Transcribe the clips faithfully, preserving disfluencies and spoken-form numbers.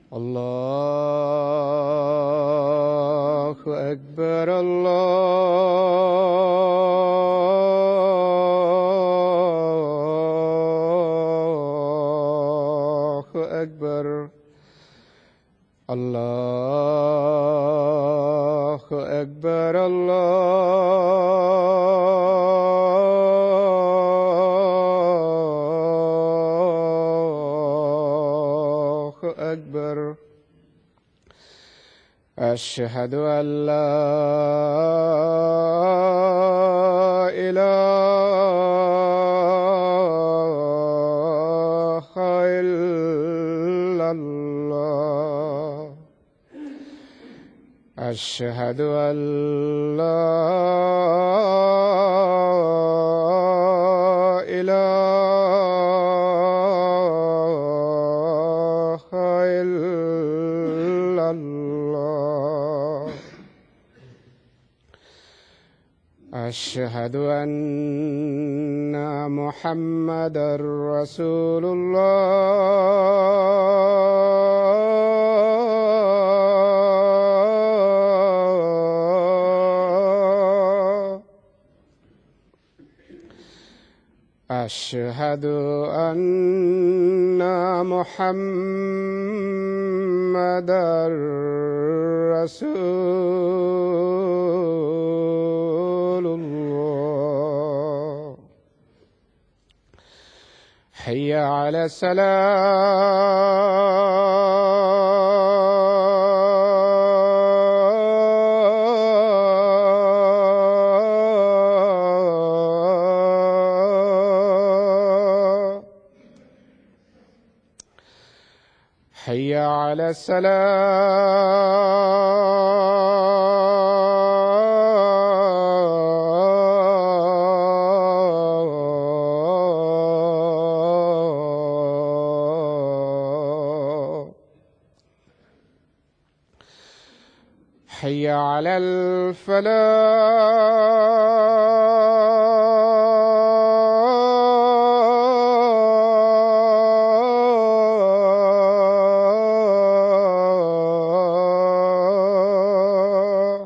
الله أكبر الله أكبر الله أكبر الله أكبر. أشهد أن لا إله إلا الله. أشهد أن لا إله إلا الله. أشهد أن محمدًا رسول الله. أشهد أن محمدًا رسول الله. حي على الصلاة. حي على الصلاة. حي على الفلاح.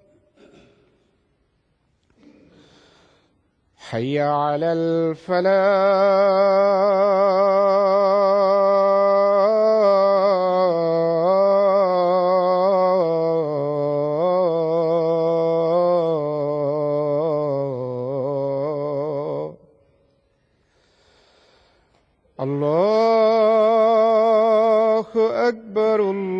حي على الفلاح. الله أكبر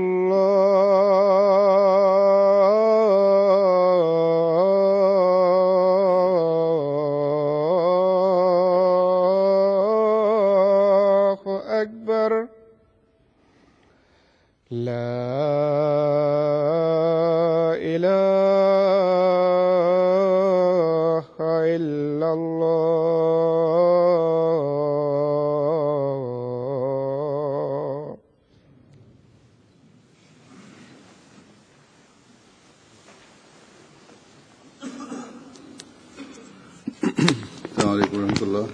الله أكبر. لا إله إلا الله. السلام عليكم ورحمة الله.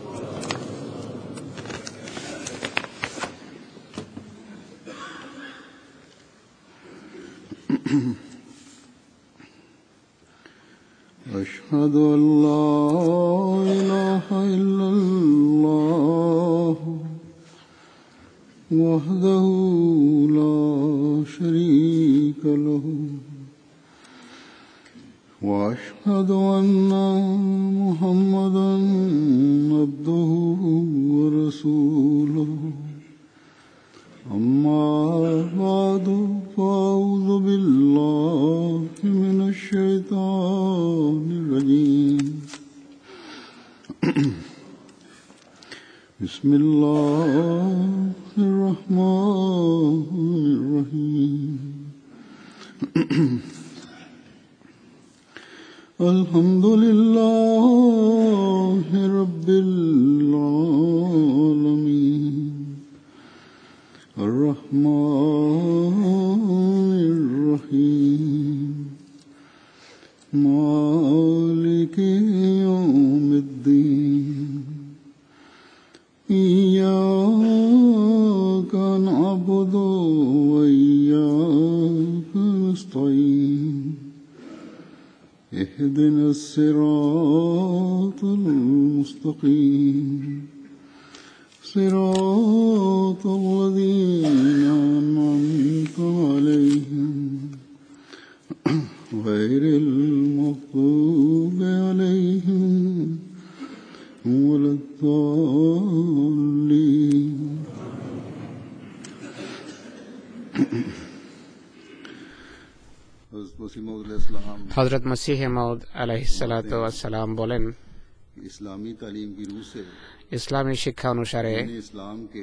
أشهد أن لا إله إلا الله وحده لا شريك له وأشهد أن محمدًا عبده ورسوله. أما بعد فأعوذ بالله من الشيطان الرجيم. بسم الله الرحمن الرحيم. الحمد لله رب العالمين الرحمن الرحيم مالك يوم الدين. إياك نعبد وإياك نستعين اهدنا الصراط المستقيم صراط الذين أنعمت عليهم غير المغضوب عليهم ولا الضالين. হযরত মসিহ মাউদ আলাইহিসসালাম বলেন, ইসলামী তালিম কি রূহ সে ইসলামী শিক্ষা অনুসারে ইসলাম কে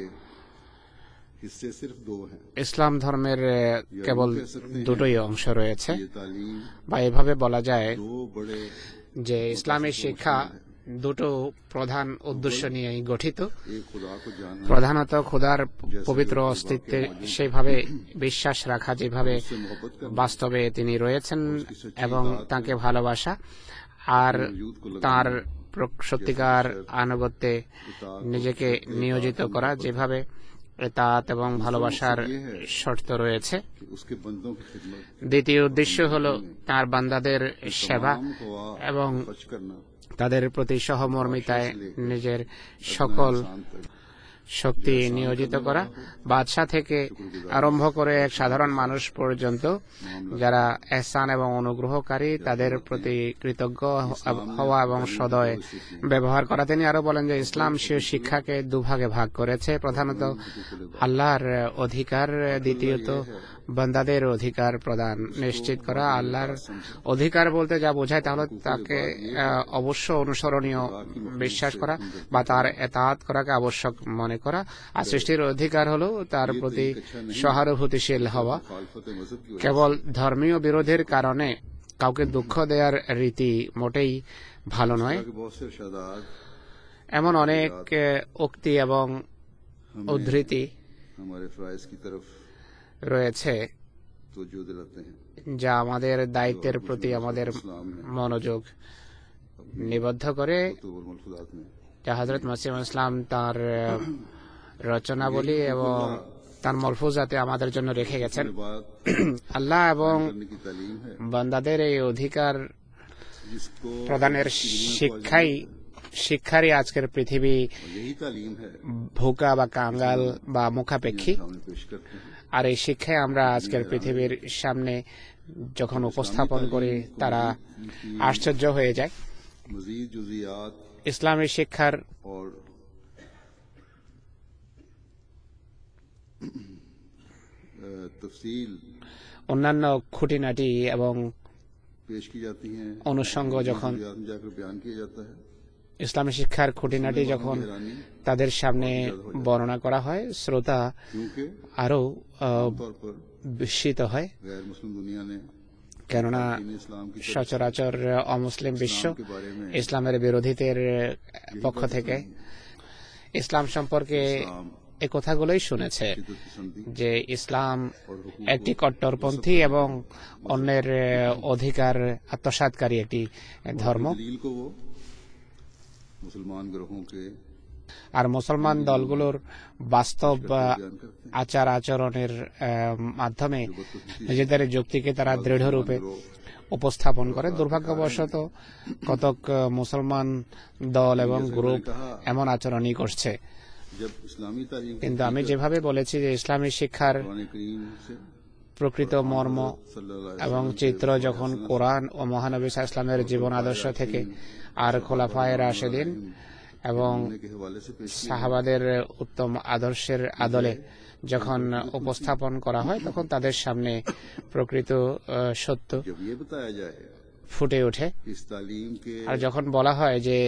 হিस्से सिर्फ दो हैं। ইসলাম ধর্মের কেবল দুটোই অংশ রয়েছে, ये तालीम বা এভাবে বলা যায় दो बड़े যে ইসলামী শিক্ষা দুটো প্রধান উদ্দেশ্য নিয়েই গঠিত। एक खुदा को जानना, প্রধানত খোদার পবিত্র অস্তিত্বে সেইভাবে বিশ্বাস রাখা যেভাবে उससे मोहब्बत करना, বাস্তবে তিনি রয়েছেন এবং তাকে ভালোবাসা, আর তার প্র- সত্যিকার আনুগত্যে নিজেকে নিয়োজিত করা যেভাবে এতাত এবং ভালোবাসার শর্ত রয়েছে। कि उसके बंदों की खिदमत, দ্বিতীয় উদ্দেশ্য হল তার বান্দাদের সেবা तमाम ख्वा এবং खर्च करना, তাদের প্রতি সহমর্মিতায় নিজের সকল इंसान तक শক্তি নিয়োজিত করা, বাদশা থেকে আরম্ভ করে এক সাধারণ মানুষ পর্যন্ত যারা এহসান এবং অনুগ্রহকারী তাদের প্রতি কৃতজ্ঞ হওয়া এবং সদয় ব্যবহার করা। তিনি আরো বলেন যে ইসলাম সে শিক্ষাকে দুভাগে ভাগ করেছে, প্রধানত আল্লাহর অধিকার, দ্বিতীয়ত বান্দাদের অধিকার প্রদান নিশ্চিত করা। আল্লাহর অধিকার বলতে যা বোঝায় তাহলে তাকে আহ, অবশ্য অনুসরণীয় বিশ্বাস করা বা তার এতাআত করাকে আবশ্যক মনে করা, আর সৃষ্টির অধিকার হলো তার প্রতি সহানুভূতিশীল হওয়া। मुखालफत मजहब की কেবল ধর্মীয় বিরোধের কারণে কাউকে দুঃখ দেওয়ার রীতি মোটেই ভালো নয়। वजह के बहुत से इरशादात এমন অনেক আহ, উক্তি এবং উদ্ধৃতি हमारे फराइज की तरफ রয়েছে तवज्जो दिलाते हैं। যা আমাদের দায়িত্বের প্রতি আমাদের মনোযোগ নিবদ্ধ করে, तो मलफूजात में যা হযরত মসিহ ইসলাম তার আহ, রচনাবলী এবং তার মলফুজাতে আমাদের জন্য রেখে গেছেন। बात আল্লাহ এবং करने की तालीम है, বান্দাদের এই অধিকার जिसको প্রদানের শিক্ষাই শিক্ষারই আজকের পৃথিবী यही तालीम है ভোকা বা কাঙ্গাল বা মুখাপেক্ষী। सामने पेश करते हैं। আর এই শিক্ষায় আমরা আজকের পৃথিবীর সামনে যখন উপস্থাপন করি তারা আশ্চর্য হয়ে যায়। मजीद जुजियात ইসলামী শিক্ষার और तफसील অন্যান্য খুঁটিনাটি এবং पेश की जाती हैं, অনুষঙ্গ যখন जुजियात में जाकर बयान किया जाता है। ইসলামী শিক্ষার খুঁটিনাটি যখন हैरानी তাদের সামনে বর্ণনা করা হয়, শ্রোতা क्योंकि আরো আহ, तौर पर বিস্মিত হয়, गैर मुस्लिम दुनिया ने কেননা दीन इस्लाम की तरफ সচরাচর অমুসলিম বিশ্ব के बारे में ইসলামের বিরোধীদের পক্ষ থেকে ইসলাম সম্পর্কে इस्लाम এই কথাগুলোই শুনেছে शिद्दत पसंदी যে ইসলাম और हुकूक একটি কট্টরপন্থী এবং অন্যের অধিকার আত্মসাৎকারী একটি ধর্ম। दलील को वो मुसलमान ग्रहों के আর মুসলমান দলগুলোর বাস্তব আহ, बयान करते हैं। আচার আচরণের আহ, মাধ্যমে নিজেদের যুক্তিকে তারা দৃঢ়রূপে উপস্থাপন করে। দুর্ভাগ্যবশত কতক আহ, মুসলমান দল এবং গ্রুপ এমন আচরণই করছে। जब इस्लामी तालीम को কিন্তু আমি যেভাবে বলেছি যে ইসলামী শিক্ষার कुरान करीम से প্রকৃত মর্ম सल्लल्लाहु এবং চিত্র যখন কোরআন ও মহানবী সাল্লাল্লাহু আলাইহি ওয়াসাল্লামের জীবন আদর্শ থেকে আর খোলাফায়ে রাশেদিন এবং अलैहि के हवाले से पेश किया সাহাবাদের উত্তম আদর্শের আদলে যখন উপস্থাপন করা হয় তখন তাদের সামনে প্রকৃত আহ, সত্য जब ये बताया जाए ফুটে ওঠে। कि इस तालीम के আর যখন বলা হয় যে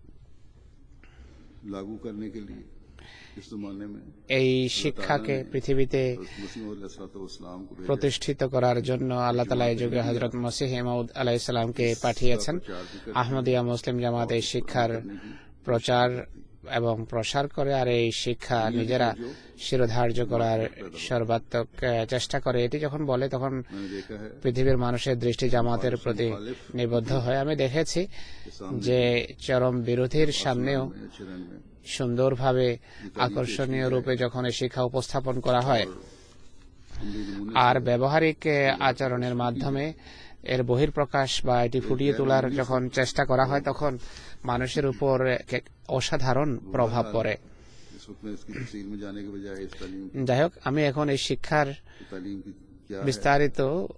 लागू करने के लिए इस जमाने में এই শিক্ষাকে পৃথিবীতে मुस्लिम अलैहिस्सलाम को भेजा, প্রতিষ্ঠিত করার জন্য আল্লাহ তাআলা এই যুগে হযরত মসিহ মাউদ আলাইহিস সালামকে পাঠিয়েছেন। আহমদিয়া মুসলিম জামাত এই শিক্ষার প্রচার এবং প্রসার করে, আর এই শিক্ষা নিজেরা শিরোধার্য করার সর্বাত্মক আহ, চেষ্টা করে। এটি যখন বলে তখন मैंने देखा है পৃথিবীর মানুষের দৃষ্টি জামাতের প্রতি নিবদ্ধ হয়। আমি দেখেছি যে চরম বিরোধীর সামনেও अच्छे रंग में সুন্দরভাবে আকর্ষণীয় রূপে যখন এই শিক্ষা উপস্থাপন করা হয় আর ব্যবহারিক আচরণের মাধ্যমে এর বহির্প্রকাশ বা এটি ফুটিয়ে তোলার যখন চেষ্টা করা হয় তখন মানুষের উপর অসাধারণ প্রভাব পড়ে। যাই হোক, আমি এখন এই শিক্ষার বিস্তারিত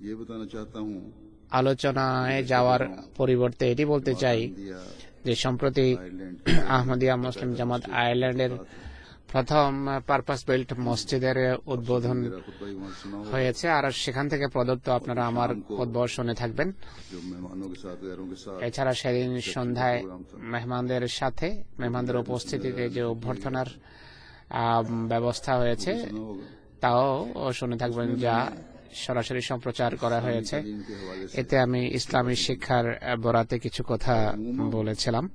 আলোচনায় যাওয়ার পরিবর্তে এটি বলতে চাই যে সম্প্রতি আহমদিয়া মুসলিম জামাত আয়ারল্যান্ডের প্রথম পারপাস বিল্ট মসজিদের উদ্বোধন হয়েছে, আর সেখান থেকে প্রদত্ত আপনারা আমার খুতবা শুনে থাকবেন। এছাড়া সেদিন সন্ধ্যায় মেহমানদের সাথে মেহমানদের উপস্থিতিতে যে অভ্যর্থনার ব্যবস্থা হয়েছে তাও শুনে থাকবেন, যা সরাসরি সম্প্রচার করা হয়েছে। এতে আমি ইসলামী শিক্ষার বরাতে কিছু কথা বলেছিলাম।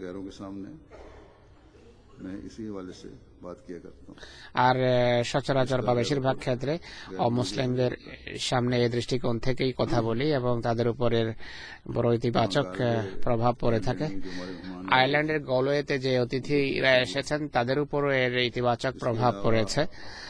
আর সচরাচর বা বেশিরভাগ ক্ষেত্রে অমুসলিমদের সামনে এই দৃষ্টিকোণ থেকেই কথা বলি এবং তাদের উপরের বড় ইতিবাচক প্রভাব পড়ে থাকে। আয়ারল্যান্ডের গলওয়েতে যে অতিথিরা এসেছেন তাদের উপরও এর ইতিবাচক প্রভাব পড়েছে।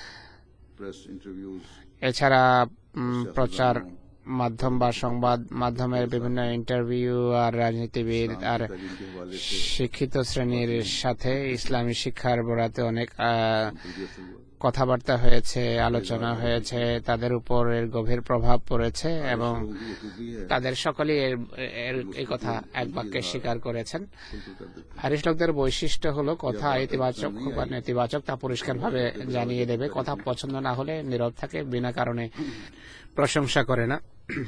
এছাড়া প্রচার মাধ্যম বা সংবাদ মাধ্যমের বিভিন্ন ইন্টারভিউ আর রাজনীতিবিদ আর শিক্ষিত শ্রেণীর সাথে ইসলামী শিক্ষার বরাতে অনেক কথাবার্তা হয়েছে, আলোচনা হয়েছে, তাদের উপর এর গভীর প্রভাব পড়েছে এবং তাদের সকলেই এই কথা এক বাক্যে স্বীকার করেছেন। আরিশ লোকদের বৈশিষ্ট্য হলো কথা ইতিবাচক বা নেতিবাচক তা পরিষ্কারভাবে জানিয়ে দেবে। কথা পছন্দ না হলে নীরব থাকে, বিনা কারণে প্রশংসা করে না।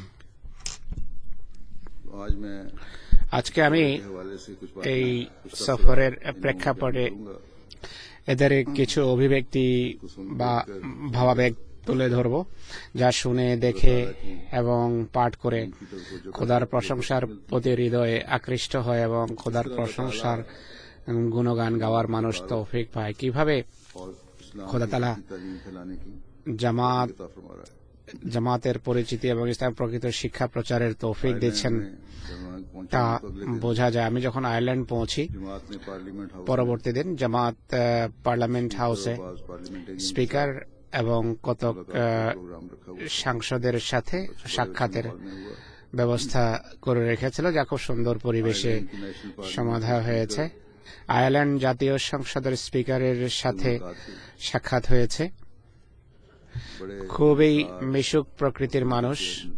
আজকে আমি এই সফরের প্রেক্ষাপটে এদের কিছু অভিব্যক্তি বা ভাবাবেগ তুলে ধরব, যা শুনে দেখে এবং পাঠ করে খোদার প্রশংসার প্রতি হৃদয়ে আকৃষ্ট হয় এবং খোদার প্রশংসার গুণগান গাওয়ার মানুষ তৌফিক পায়। কিভাবে খোদা তাআলা জামাত জামাতের পরিচিতি এবং ইসলাম প্রকৃত শিক্ষা প্রচারের তৌফিক দিচ্ছেন তা বোঝা যায়। আমি যখন আয়ারল্যান্ড পৌঁছি, পরবর্তী দিন জামাত পার্লামেন্ট হাউসে স্পিকার এবং কতক সাংসদের সাথে সাক্ষাতের ব্যবস্থা করে রেখেছিল, যা খুব সুন্দর পরিবেশে সমাধা হয়েছে। আয়ারল্যান্ড জাতীয় সংসদের স্পিকারের সাথে সাক্ষাৎ হয়েছে। খুবই মিশুক প্রকৃতির মানুষ,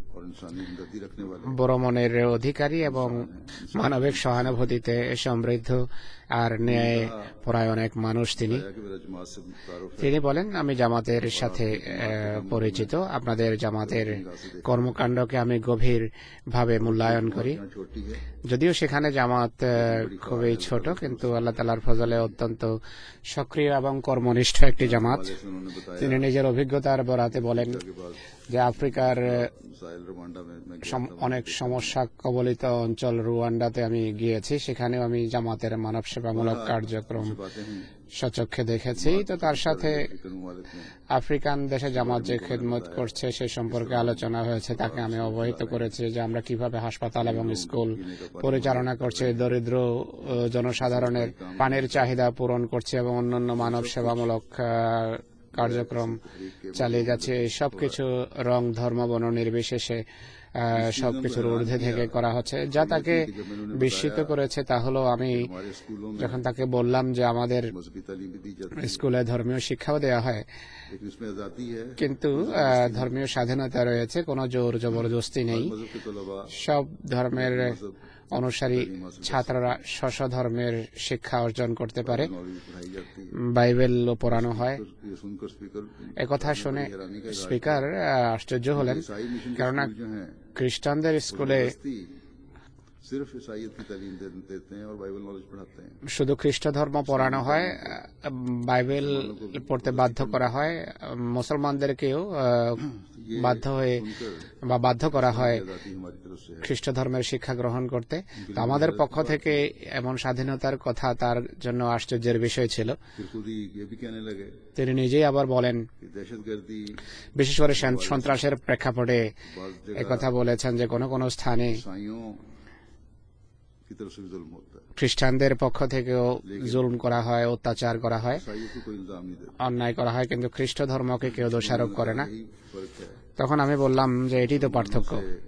বড় মনের অধিকারী এবং মানবিক সহানুভূতিতে সমৃদ্ধ আর ন্যায় পরায়ণ এক মানুষ তিনি। তিনি বলেন, আমি জামাতের সাথে পরিচিত, আপনাদের জামাতের কর্মকাণ্ডকে আমি গভীর ভাবে মূল্যায়ন করি। যদিও সেখানে জামাত খুবই ছোট, কিন্তু আল্লাহ তাআলার ফজলে অত্যন্ত সক্রিয় এবং কর্মনিষ্ঠ একটি জামাত। তিনি নিজের অভিজ্ঞতার বরাতে বলেন যে আফ্রিকার অনেক সমস্যা কবলিত অঞ্চল রুয়ান্ডাতে আমি গিয়েছি, সেখানেও আমি জামাতের মানব সেবামূলক কার্যক্রম সচক্ষে দেখেছি। তো তার সাথে আফ্রিকান দেশে জামাত যে খেদমত করছে সে সম্পর্কে আলোচনা হয়েছে। তাকে আমি অবহিত করেছি যে আমরা কিভাবে হাসপাতাল এবং স্কুল পরিচালনা করছি, দরিদ্র জনসাধারণের পানির চাহিদা পূরণ করছে এবং অন্যান্য মানব সেবামূলক কার্যক্রম চালিয়ে যাচ্ছে। সবকিছু রং ধর্ম বর্ণ নির্বিশেষে সবকিছুর ঊর্ধ্বে থেকে করা হচ্ছে। যা তাকে বিস্মিত করেছে তা হলো, আমি যখন তাকে বললাম যে আমাদের স্কুলে ধর্মীয় শিক্ষাও দেওয়া হয়, কিন্তু ধর্মীয় স্বাধীনতা রয়েছে, কোনো জোর জবরদস্তি নেই। সব ধর্মের অনুসারী ছাত্ররা স্ব ধর্মের শিক্ষা অর্জন করতে পারে, বাইবেল পড়ানো হয়। একথা শুনে স্পিকার আশ্চর্য হলেন, কেননা খ্রিস্টানদের স্কুলে শুধু খ্রিস্ট ধর্ম পড়ানো হয়, বাইবেল পড়তে বাধ্য করা হয়। মুসলমানদেরকেও বাধ্য হয়ে বা বাধ্য করা হয় খ্রিস্ট ধর্মের শিক্ষা গ্রহণ করতে। তো আমাদের পক্ষ থেকে এমন স্বাধীনতার কথা তার জন্য আশ্চর্যের বিষয় ছিল। তিনি নিজেই আবার বলেন, বিশেষ করে সন্ত্রাসের প্রেক্ষাপটে একথা বলেছেন যে কোনো কোনো স্থানে की तरफ से भी जुल्म होता है। খ্রিস্টানদের পক্ষ থেকেও জুলুম করা হয়, অত্যাচার করা হয়, ईसाइयों को कोई इल्जाम नहीं देता। অন্যায় করা হয়, কিন্তু খ্রিস্ট ধর্মকে কেউ দোষারোপ করে না। यही फर्क है তখন আমি বললাম যে এটি তো পার্থক্য।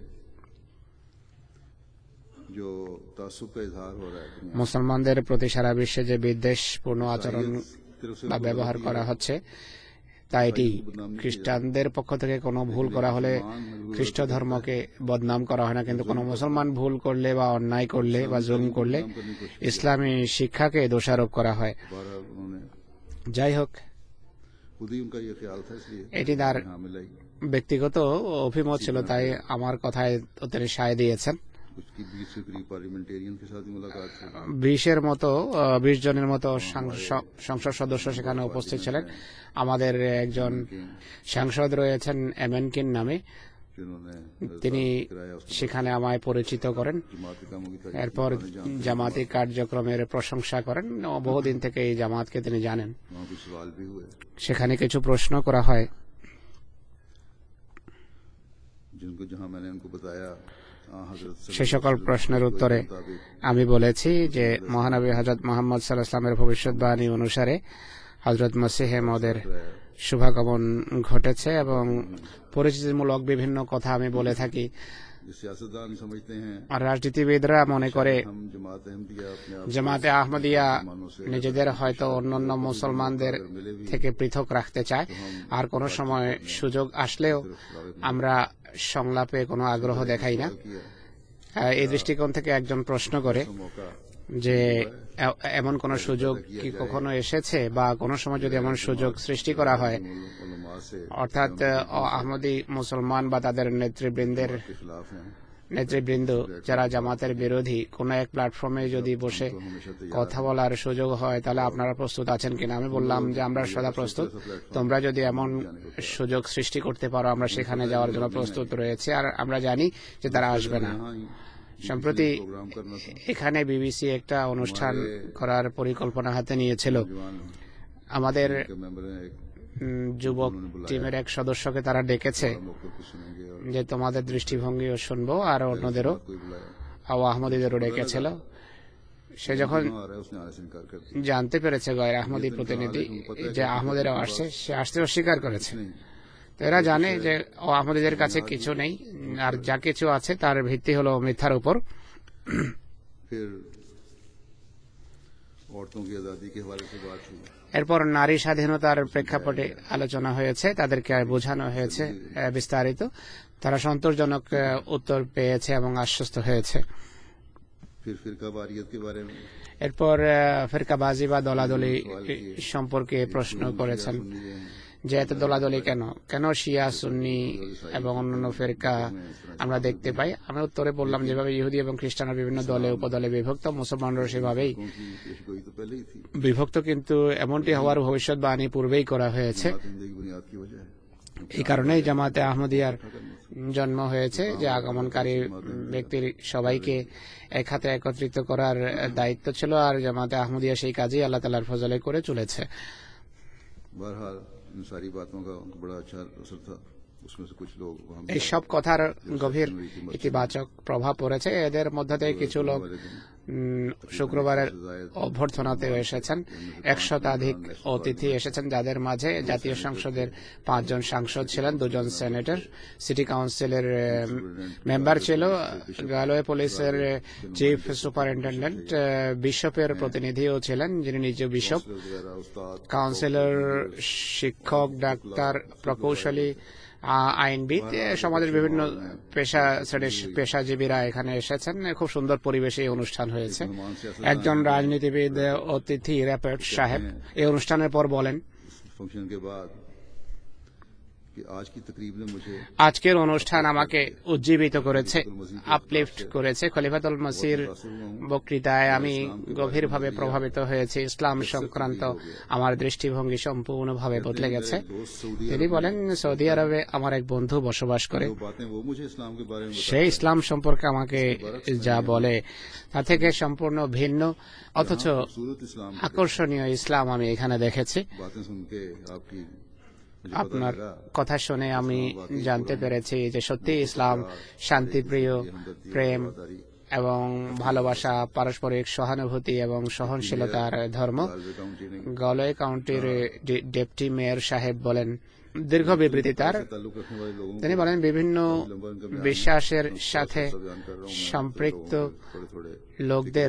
जो तासुब का इजहार हो रहा है दुनिया में। মুসলমানদের প্রতি সারা বিশ্বে যে বিদ্বেষপূর্ণ আচরণ तरफ से বা ব্যবহার করা হচ্ছে, তা এটি খ্রিস্টানদের পক্ষ থেকে কোনো ভুল করা হলে খ্রিস্ট ধর্মকে বদনাম করা হয় না, কিন্তু কোনো মুসলমান ভুল করলে বা অন্যায় করলে বা জুলুম করলে ইসলামী শিক্ষাকে দোষারোপ করা হয়। बहरहाल उन्होंने যাই হোক, खुद ही उनका ये ख्याल था, इसलिए এটি তার हाँ मिलाई ব্যক্তিগত অভিমত ছিল, তাই আমার কথায় তিনি সায় দিয়েছেন। उसकी बीस से करीब पार्लियामेंटेरियन के साथ ही मुलाकात हुई। বিশের মতো আহ, বিশ জনের মতো সাংস- সংসদ সদস্য সেখানে উপস্থিত ছিলেন। আমাদের একজন সাংসদ রয়েছেন এমেনকিন নামে, जिन्होंने তিনি कराया उसको সেখানে আমায় পরিচিত করেন। जमात के कामों की तारीफ এরপর জামাতি কার্যক্রমের প্রশংসা করেন। ও বহুদিন থেকে এই জামাতকে তিনি জানেন। वहाँ कुछ सवाल भी हुए সেখানে কিছু প্রশ্ন করা হয়, जिनको जहाँ मैंने उनको बताया हाँ, हजरत সে সকল প্রশ্নের উত্তরে मुताबिक আমি বলেছি যে মহানবী হযরত মুহাম্মদ সাল্লাল্লাহু আলাইহি ওয়াসাল্লামের ভবিষ্যৎবাণী অনুসারে হযরত মসিহে মওদের শুভাগমন ঘটেছে এবং পরিচিতিমূলক বিভিন্ন কথা আমি বলে থাকি। ये सियासतदान समझते हैं আর রাজনীতিবিদরা মনে করে हम जमात अहमदिया अपने आप জামাতে আহমদিয়া নিজেদের হয়তো অন্যান্য মুসলমানদের থেকে পৃথক রাখতে চায়, আর কোনো সময় সুযোগ আসলেও আমরা সংলাপে কোনো আগ্রহ দেখাই না। किया আহ, এই দৃষ্টিকোণ থেকে একজন প্রশ্ন করে तो मौका যে এ- এমন কোন সুযোগ কি কখনো এসেছে বা কোনো সময় যদি এমন সুযোগ সৃষ্টি করা হয়, उलमा से অর্থাৎ আহ, আহমদি মুসলমান বা তাদের নেতৃবৃন্দের के खिलाफ हैं নেতৃবৃন্দ যারা জামাতের বিরোধী কোন এক প্ল্যাটফর্মে যদি বসে तो हमेशा तैयार কথা বলার সুযোগ হয়, তাহলে আপনারা প্রস্তুত আছেন কিনা? আমি বললাম যে আমরা সদা প্রস্তুত। তোমরা যদি এমন সুযোগ সৃষ্টি করতে পারো, আমরা সেখানে যাওয়ার জন্য প্রস্তুত রয়েছে। আর আমরা জানি যে তারা আসবে না। यहाँ ही সম্প্রতি प्रोग्राम करना था। এখানে বিবিসি একটা অনুষ্ঠান করার পরিকল্পনা হাতে নিয়েছিল। जवान আমাদের के मेंबर हैं एक উম, যুবক টিমের এক সদস্যকে তারা ডেকেছে हम लोग को सुनेंगे और যে তোমাদের দৃষ্টিভঙ্গিও শুনবো, আর অন্যদেরও कोई बुलाया আও আহমদীদেরও ডেকেছিল। সে যখন आ रहा है उसने आने से इनकार कर दिया। জানতে পেরেছে গয়ের আহমদী প্রতিনিধি যে আহমদেরাও আসছে, সে আসতে অস্বীকার করেছে। তো এরা জানে যে ও আহমদীদের কাছে কিছু নেই, আর যা কিছু আছে তার ভিত্তি হলো মিথ্যার উপর। फिर औरतों की आज़ादी के हवाले से बात हुई। এরপর নারী স্বাধীনতার প্রেক্ষাপটে আলোচনা হয়েছে, তাদেরকে বোঝানো হয়েছে আহ, বিস্তারিত। তারা সন্তোষজনক আহ, উত্তর পেয়েছে এবং আশ্বস্ত হয়েছে। फिर फिरका वारियत के बारे में এরপর আহ, ফিরকাবাজি বা দলাদলি সম্পর্কে প্রশ্ন করেছেন सुन लिए हैं। যে এত দলাদলি কেন, কেন শিয়া সুন্নি এবং অন্যান্য ফেরকা আমরা দেখতে পাই। আমি উত্তরে বললাম যেভাবে ইহুদি এবং খ্রিস্টানরা বিভিন্ন দলে উপদলে বিভক্ত, মুসলমানরা সেভাবেই उनकी पेशगोई तो पहले ही थी। বিভক্ত, কিন্তু এমনটি হওয়ার ভবিষ্যৎবাণী পূর্বেই করা হয়েছে। बात हिंदी की बुनियाद की वजह है। এই কারণেই জামাতে আহমদিয়ার জন্ম হয়েছে, যে আগমনকারী ব্যক্তির সবাইকে এক হাতে একত্রিত করার দায়িত্ব ছিল, আর জামাতে আহমদিয়া সেই কাজই আল্লাহ তাআলার ফজলে করে চলেছে। बहरहाल इन सारी बातों का उनको बड़ा अच्छा असर था। उसमें से कुछ लोग वहाँ এই সব কথার গভীর ইতিবাচক প্রভাব পড়েছে। এদের মধ্য থেকে কিছু লোক উম, শুক্রবারের অভ্যর্থনাতেও এসেছেন। এক শতাধিক অতিথি এসেছেন, যাদের মাঝে জাতীয় সংসদের পাঁচজন সাংসদ ছিলেন, দুজন সেনেটর, সিটি কাউন্সিলের মেম্বার ছিল, রেলওয়ে পুলিশের চিফ সুপারিনটেন্ডেন্ট, বিশপের প্রতিনিধিও ছিলেন যিনি নিজে বিশপ, वगैरह उस्ताद কাউন্সিলর, শিক্ষক, ডাক্তার, প্রকৌশলী, আ- আইনবিদ, এ, সমাজের বিভিন্ন পেশা শ্রেণীর পেশাজীবীরা এখানে এসেছেন। খুব সুন্দর পরিবেশে এই অনুষ্ঠান হয়েছে। একজন রাজনীতিবিদ অতিথি র্যাপেট সাহেব এই অনুষ্ঠানের পর বলেন, फंक्शन के बाद कि आज की तकरीब ने मुझे আজকের অনুষ্ঠান আমাকে উজ্জীবিত করেছে, আপলিফট করেছে। খলিফাতুল মসির বক্তৃতায় আমি গভীরভাবে প্রভাবিত হয়েছি। ইসলাম সংক্রান্ত আমার দৃষ্টিভঙ্গি সম্পূর্ণভাবে বদলে গেছে। दोस्त सऊदी তিনি বলেন, সৌদি আরবে আমার এক বন্ধু বসবাস করে, जो बातें वो मुझे इस्लाम के बारे में সে ইসলাম সম্পর্কে আমাকে যা বলে তা থেকে সম্পূর্ণ ভিন্ন, অথচ सूरत इस्लाम की আকর্ষণীয় ইসলাম আমি এখানে দেখেছি। बातें सुन के आपकी मुझे पता আপনার लगा কথা শুনে আমি জানতে পেরেছি যে সত্যি ইসলাম শান্তিপ্রিয়, প্রেম এবং ভালোবাসা, পারস্পরিক সহানুভূতি এবং সহনশীলতার ধর্ম। গলওয়ে কাউন্টির ডেপুটি মেয়র সাহেব বলেন, দীর্ঘ বিবৃতি তার, তিনি বলেন বিভিন্ন বিশ্বাসের সাথে সম্পৃক্ত লোকদের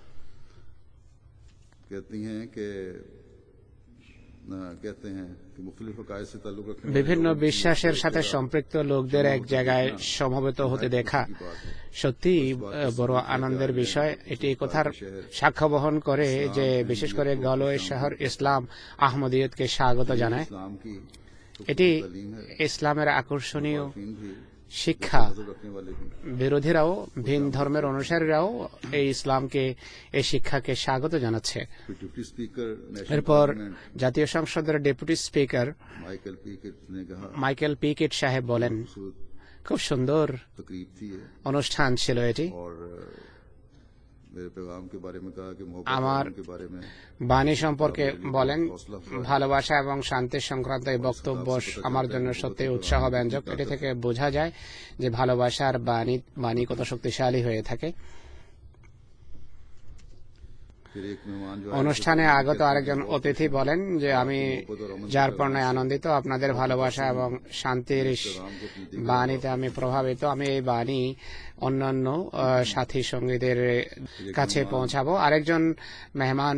বিভিন্ন বিশ্বাসের সাথে সম্পৃক্ত লোকদের এক জায়গায় সমবেত হতে দেখা সত্যি বড় আনন্দের বিষয়। এটি কথার সাক্ষ্য বহন করে যে বিশেষ করে গলওয়ে শহর ইসলাম আহমদিয়তকে স্বাগত জানায়। এটি ইসলামের আকর্ষণীয় শিক্ষা। বিরোধীরাও, ভিন ধর্মের অনুসারীরাও এই ইসলামকে, এই শিক্ষাকে স্বাগত জানাচ্ছে। এরপর জাতীয় সংসদের ডেপুটি স্পিকার মাইকেল পিকেট সাহেব বলেন, খুব সুন্দর অনুষ্ঠান ছিল এটি। আমার বাণী সম্পর্কে বলেন, ভালোবাসা এবং শান্তি সংক্রান্ত এই বক্তব্য আমার জন্য সত্যি উৎসাহ ব্যঞ্জক। এটি থেকে বোঝা যায় যে ভালোবাসার বাণী বাণী কত শক্তিশালী হয়ে থাকে। অনুষ্ঠানে আগত আরেকজন অতিথি বলেন যে আমি যার পূর্ণায় আনন্দিত, আপনাদের ভালোবাসা এবং শান্তির বাণীতে আমি প্রভাবিত। আমি এই বাণী অন্যান্য সাথী সঙ্গীদের কাছে পৌঁছাবো। আরেকজন মেহমান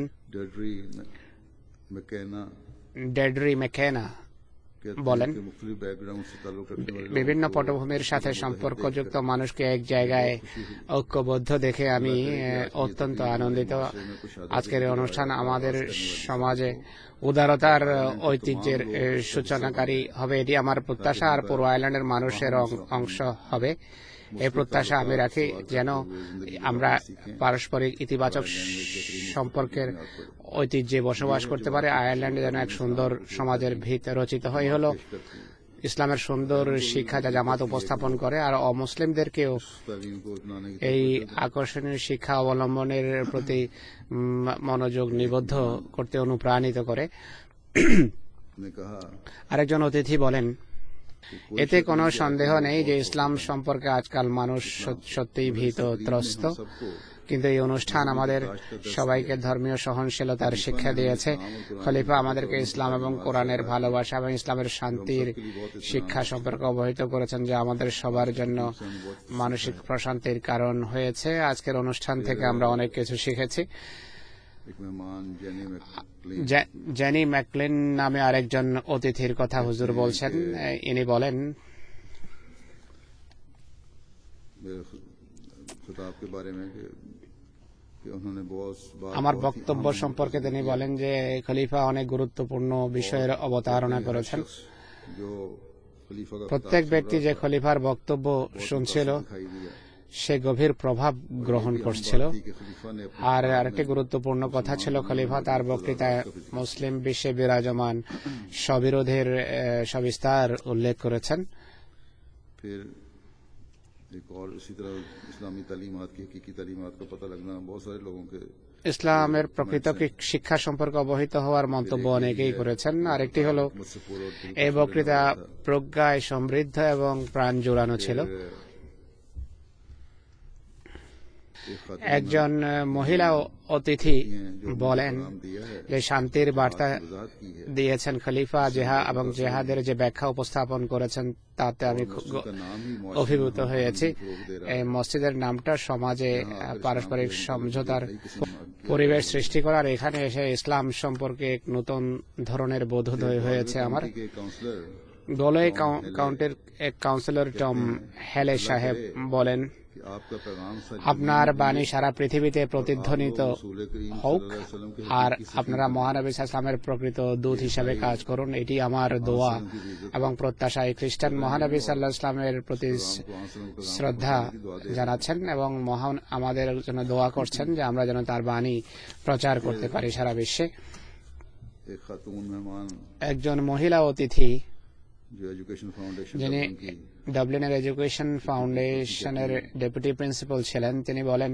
ডেড্রি ম্যাকেনা বলেন, বিভিন্ন পটভূমির সাথে সম্পর্কযুক্ত মানুষকে এক জায়গায় ঐক্যবদ্ধ দেখে আমি অত্যন্ত আনন্দিত। আজকের অনুষ্ঠান আমাদের সমাজে উদারতার ঐতিহ্যের সূচনাকারী হবে, এটি আমার প্রত্যাশা। আর পূর্ব আয়ারল্যান্ডের মানুষের অংশ হবে এই প্রত্যাশা আমি রাখি, যেন আমরা পারস্পরিক ইতিবাচক সম্পর্কের ঐতিহ্যে বসবাস করতে পারে। আয়ারল্যান্ডে যেন এক সুন্দর সমাজের ভিত রচিত হয়। হলো ইসলামের সুন্দর শিক্ষা যা জামাত উপস্থাপন করে, আর অমুসলিমদেরকেও এই আকর্ষণীয় শিক্ষা অবলম্বনের প্রতি মনোযোগ নিবদ্ধ করতে অনুপ্রাণিত করে। আরেকজন অতিথি বলেন, এতে কোনো সন্দেহ নেই যে ইসলাম সম্পর্কে আজকাল মানুষ সত্যিই ভীত ত্রস্ত, কিন্তু এই অনুষ্ঠান আমাদের সবাইকে ধর্মীয় সহনশীলতার শিক্ষা দিয়েছে। খলিফা আমাদেরকে ইসলাম এবং কোরআনের ভালোবাসা এবং ইসলামের শান্তির শিক্ষা সম্পর্কে অবহিত করেছেন, যা আমাদের সবার জন্য মানসিক প্রশান্তির কারণ হয়েছে। আজকের অনুষ্ঠান থেকে আমরা অনেক কিছু শিখেছি। জেনি ম্যাকলিন নামে আরেকজন অতিথির কথা হুজুর বলছেন। ইনি বলেন, আমার বক্তব্য সম্পর্কে তিনি বলেন যে খলিফা অনেক গুরুত্বপূর্ণ বিষয়ের অবতারণা করেছেন। প্রত্যেক ব্যক্তি যে খলিফার বক্তব্য শুনছিল সে গভীর প্রভাব গ্রহণ করছিল। আর আরেকটি গুরুত্বপূর্ণ কথা ছিল, খলিফা তার বক্তৃতায় মুসলিম বিশ্বে বিরাজমান স্ববিরোধের সবিস্তার উল্লেখ করেছেন। ইসলামের প্রকৃত শিক্ষা সম্পর্কে অবহিত হওয়ার মন্তব্য অনেকেই করেছেন। আরেকটি হলো, এই বক্তৃতা প্রজ্ঞায় সমৃদ্ধ এবং প্রাণ জোড়ানো ছিল। একজন মহিলা অতিথি বলেন যে শান্তির বার্তা দিয়েছেন খলিফা, জেহা এবং জেহাদের যে ব্যাখ্যা উপস্থাপন করেছেন তাতে আমি অভিভূত হয়েছি। এই মসজিদের নামটা সমাজে পারস্পরিক সমঝোতার পরিবেশ সৃষ্টি করার, এখানে এসে ইসলাম সম্পর্কে এক নতুন ধরনের বোধোদয় হয়েছে আমার। গলওয়ে কাউন্টির এক কাউন্সিলর টম হেলে সাহেব বলেন, আপনার বাণী সারা পৃথিবীতে প্রতিধ্বনিত হোক আর আপনারা মহানবী সাল্লামের প্রকৃত দূত হিসাবে কাজ করুন, এটি আমার দোয়া এবং প্রত্যাশা। এই খ্রিস্টান মহানবী সাল্লাল্লাহু আলাইহি ওয়াসাল্লামের প্রতি শ্রদ্ধা জানাচ্ছেন এবং মহান আমাদের জন্য দোয়া করছেন যে আমরা যেন তার বাণী প্রচার করতে পারি সারা বিশ্বে। একজন মহিলা অতিথি যিনি ডাবলিনের এডুকেশন ফাউন্ডেশনের ডেপুটি প্রিন্সিপাল ছিলেন, তিনি বলেন,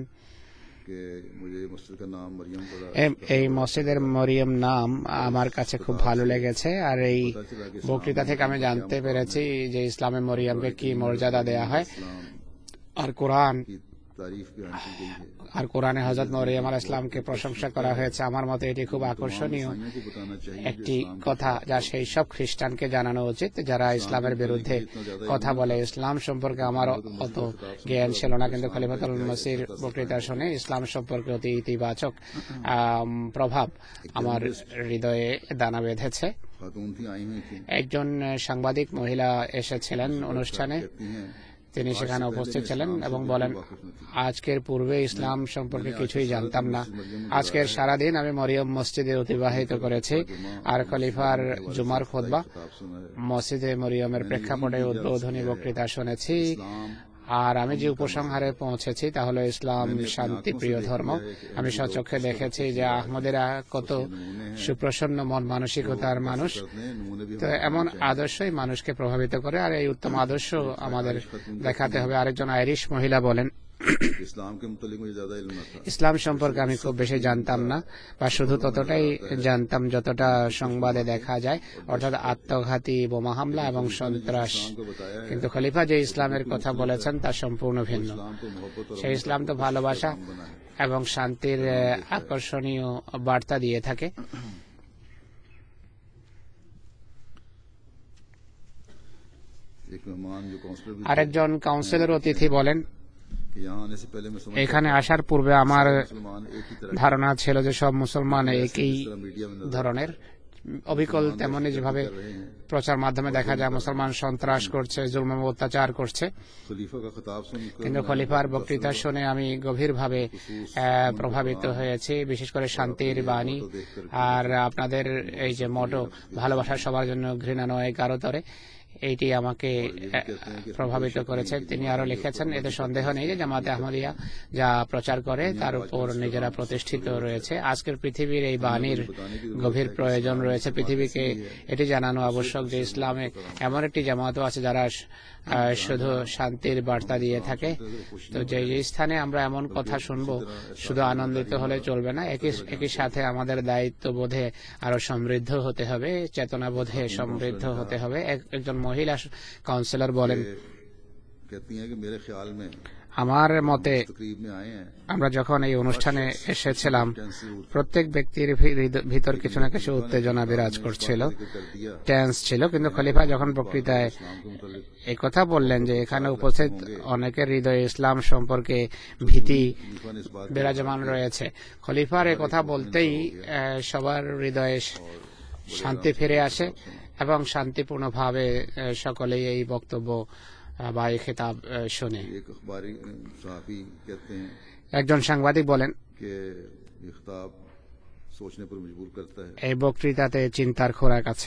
এই মসজিদের মরিয়ম নাম আমার কাছে খুব ভালো লেগেছে। আর এই বক্তৃতা থেকে আমি জানতে পেরেছি যে ইসলামে মরিয়মকে কি মর্যাদা দেয়া হয়। আর কোরআন तारीफ बयान की गई है। আর কোরআনে হযরত মরিয়ম আলাইহিস সালামকে প্রশংসা করা হয়েছে। আমার মতে এটি খুব আকর্ষণীয় ईसाइयों को बताना चाहिए একটি কথা, যা সেই সব খ্রিস্টানকে জানানো উচিত যারা ইসলামের বিরুদ্ধে কথা বলে। ইসলাম সম্পর্কে আমার অত জ্ঞান ছিল না, কিন্তু খলিফাতুল মসির বক্তৃতা শুনে ইসলাম সম্পর্কে অতি ইতিবাচক প্রভাব আমার হৃদয়ে দানা বেঁধেছে। खातून थी आई हुई थी, একজন সাংবাদিক মহিলা এসেছিলেন অনুষ্ঠানে, कहती हैं তিনি সেখানে উপস্থিত ছিলেন এবং বলেন, আজকের পূর্বে ইসলাম সম্পর্কে কিছুই জানতাম না। আজকের সারাদিন আমি মরিয়ম মসজিদে অতিবাহিত করেছি আর খলিফার জুমার খুতবা মসজিদে মরিয়মের প্রেক্ষাপটে উদ্বোধনী বক্তৃতা শুনেছি। আর আমি যে উপসংহারে পৌঁছেছি তা হলো ইসলাম শান্তিপ্রিয় ধর্ম। আমি স্বচক্ষে দেখেছি যে আহমদীরা কত সুপ্রসন্ন মন মানসিকতার মানুষ। তো এমন আদর্শই মানুষকে প্রভাবিত করে, আর এই উত্তম আদর্শ আমাদের দেখাতে হবে। আরেকজন আইরিশ মহিলা বলেন, इस्लाम के मुतालिक मुझे ज्यादा इल्म न था। ইসলাম সম্পর্কে আমি খুব বেশি জানতাম না, বা শুধু ততটাই জানতাম যতটা সংবাদে দেখা যায়, অর্থাৎ আত্মঘাতী বোমা হামলা এবং সন্ত্রাস। কিন্তু খলিফা যে ইসলামের কথা বলেছেন তা সম্পূর্ণ ভিন্ন। সেই ইসলাম তো ভালোবাসা এবং শান্তির আকর্ষণীয় বার্তা দিয়ে থাকে। আরেকজন কাউন্সিলর অতিথি বলেন, এখানে আসার পূর্বে আমার ধারণা ছিল যে সব মুসলমান একই ধরনের, অবিকল তেমনি যেভাবে প্রচার মাধ্যমে দেখা যায় মুসলমান সন্ত্রাস করছে, জুলম ও অত্যাচার করছে। কিন্তু খলিফার বক্তৃতা শুনে আমি গভীরভাবে প্রভাবিত হয়েছি, বিশেষ করে শান্তির বাণী আর আপনাদের এই যে মোটো ভালোবাসা সবার জন্য, ঘৃণা নয় কারো তরে, এইটি আমাকে প্রভাবিত করেছে। তিনি আরো লিখেছেন, এতে সন্দেহ নেই যে জামাতে আহমদিয়া যা প্রচার করে তার উপর নিজেরা প্রতিষ্ঠিত রয়েছে। আজকের পৃথিবীর এই বাণীর গভীর প্রয়োজন রয়েছে। পৃথিবীকে এটি জানানো আবশ্যক যে ইসলামে এমন একটি জামাতও আছে যারা শুধু শান্তির বার্তা দিয়ে থাকে। তো যে স্থানে আমরা এমন কথা শুনবো, শুধু আনন্দিত হলে চলবে না, একই একই সাথে আমাদের দায়িত্ব বোধে আরো সমৃদ্ধ হতে হবে, চেতনা বোধে সমৃদ্ধ হতে হবে। একজন মহিলা কাউন্সিলর বলেন, আমার মতে আমরা যখন এই অনুষ্ঠানে এসেছিলাম, প্রত্যেক ব্যক্তির ভিতর কিছু না কিছু উত্তেজনা বিরাজ করছিল, টেন্স ছিল। কিন্তু খলিফা যখন বক্তৃতায় এই কথা বললেন যে এখানে উপস্থিত অনেকের হৃদয়ে ইসলাম সম্পর্কে ভীতি বিরাজমান রয়েছে, খলিফার এই কথা বলতেই সবার হৃদয়ে শান্তি ফিরে আসে এবং শান্তিপূর্ণভাবে সকলেই এই বক্তব্য বা এই খেতাব শুনে। একজন সাংবাদিক বলেন, এই বক্তৃতাতে চিন্তার খোরাক আছে,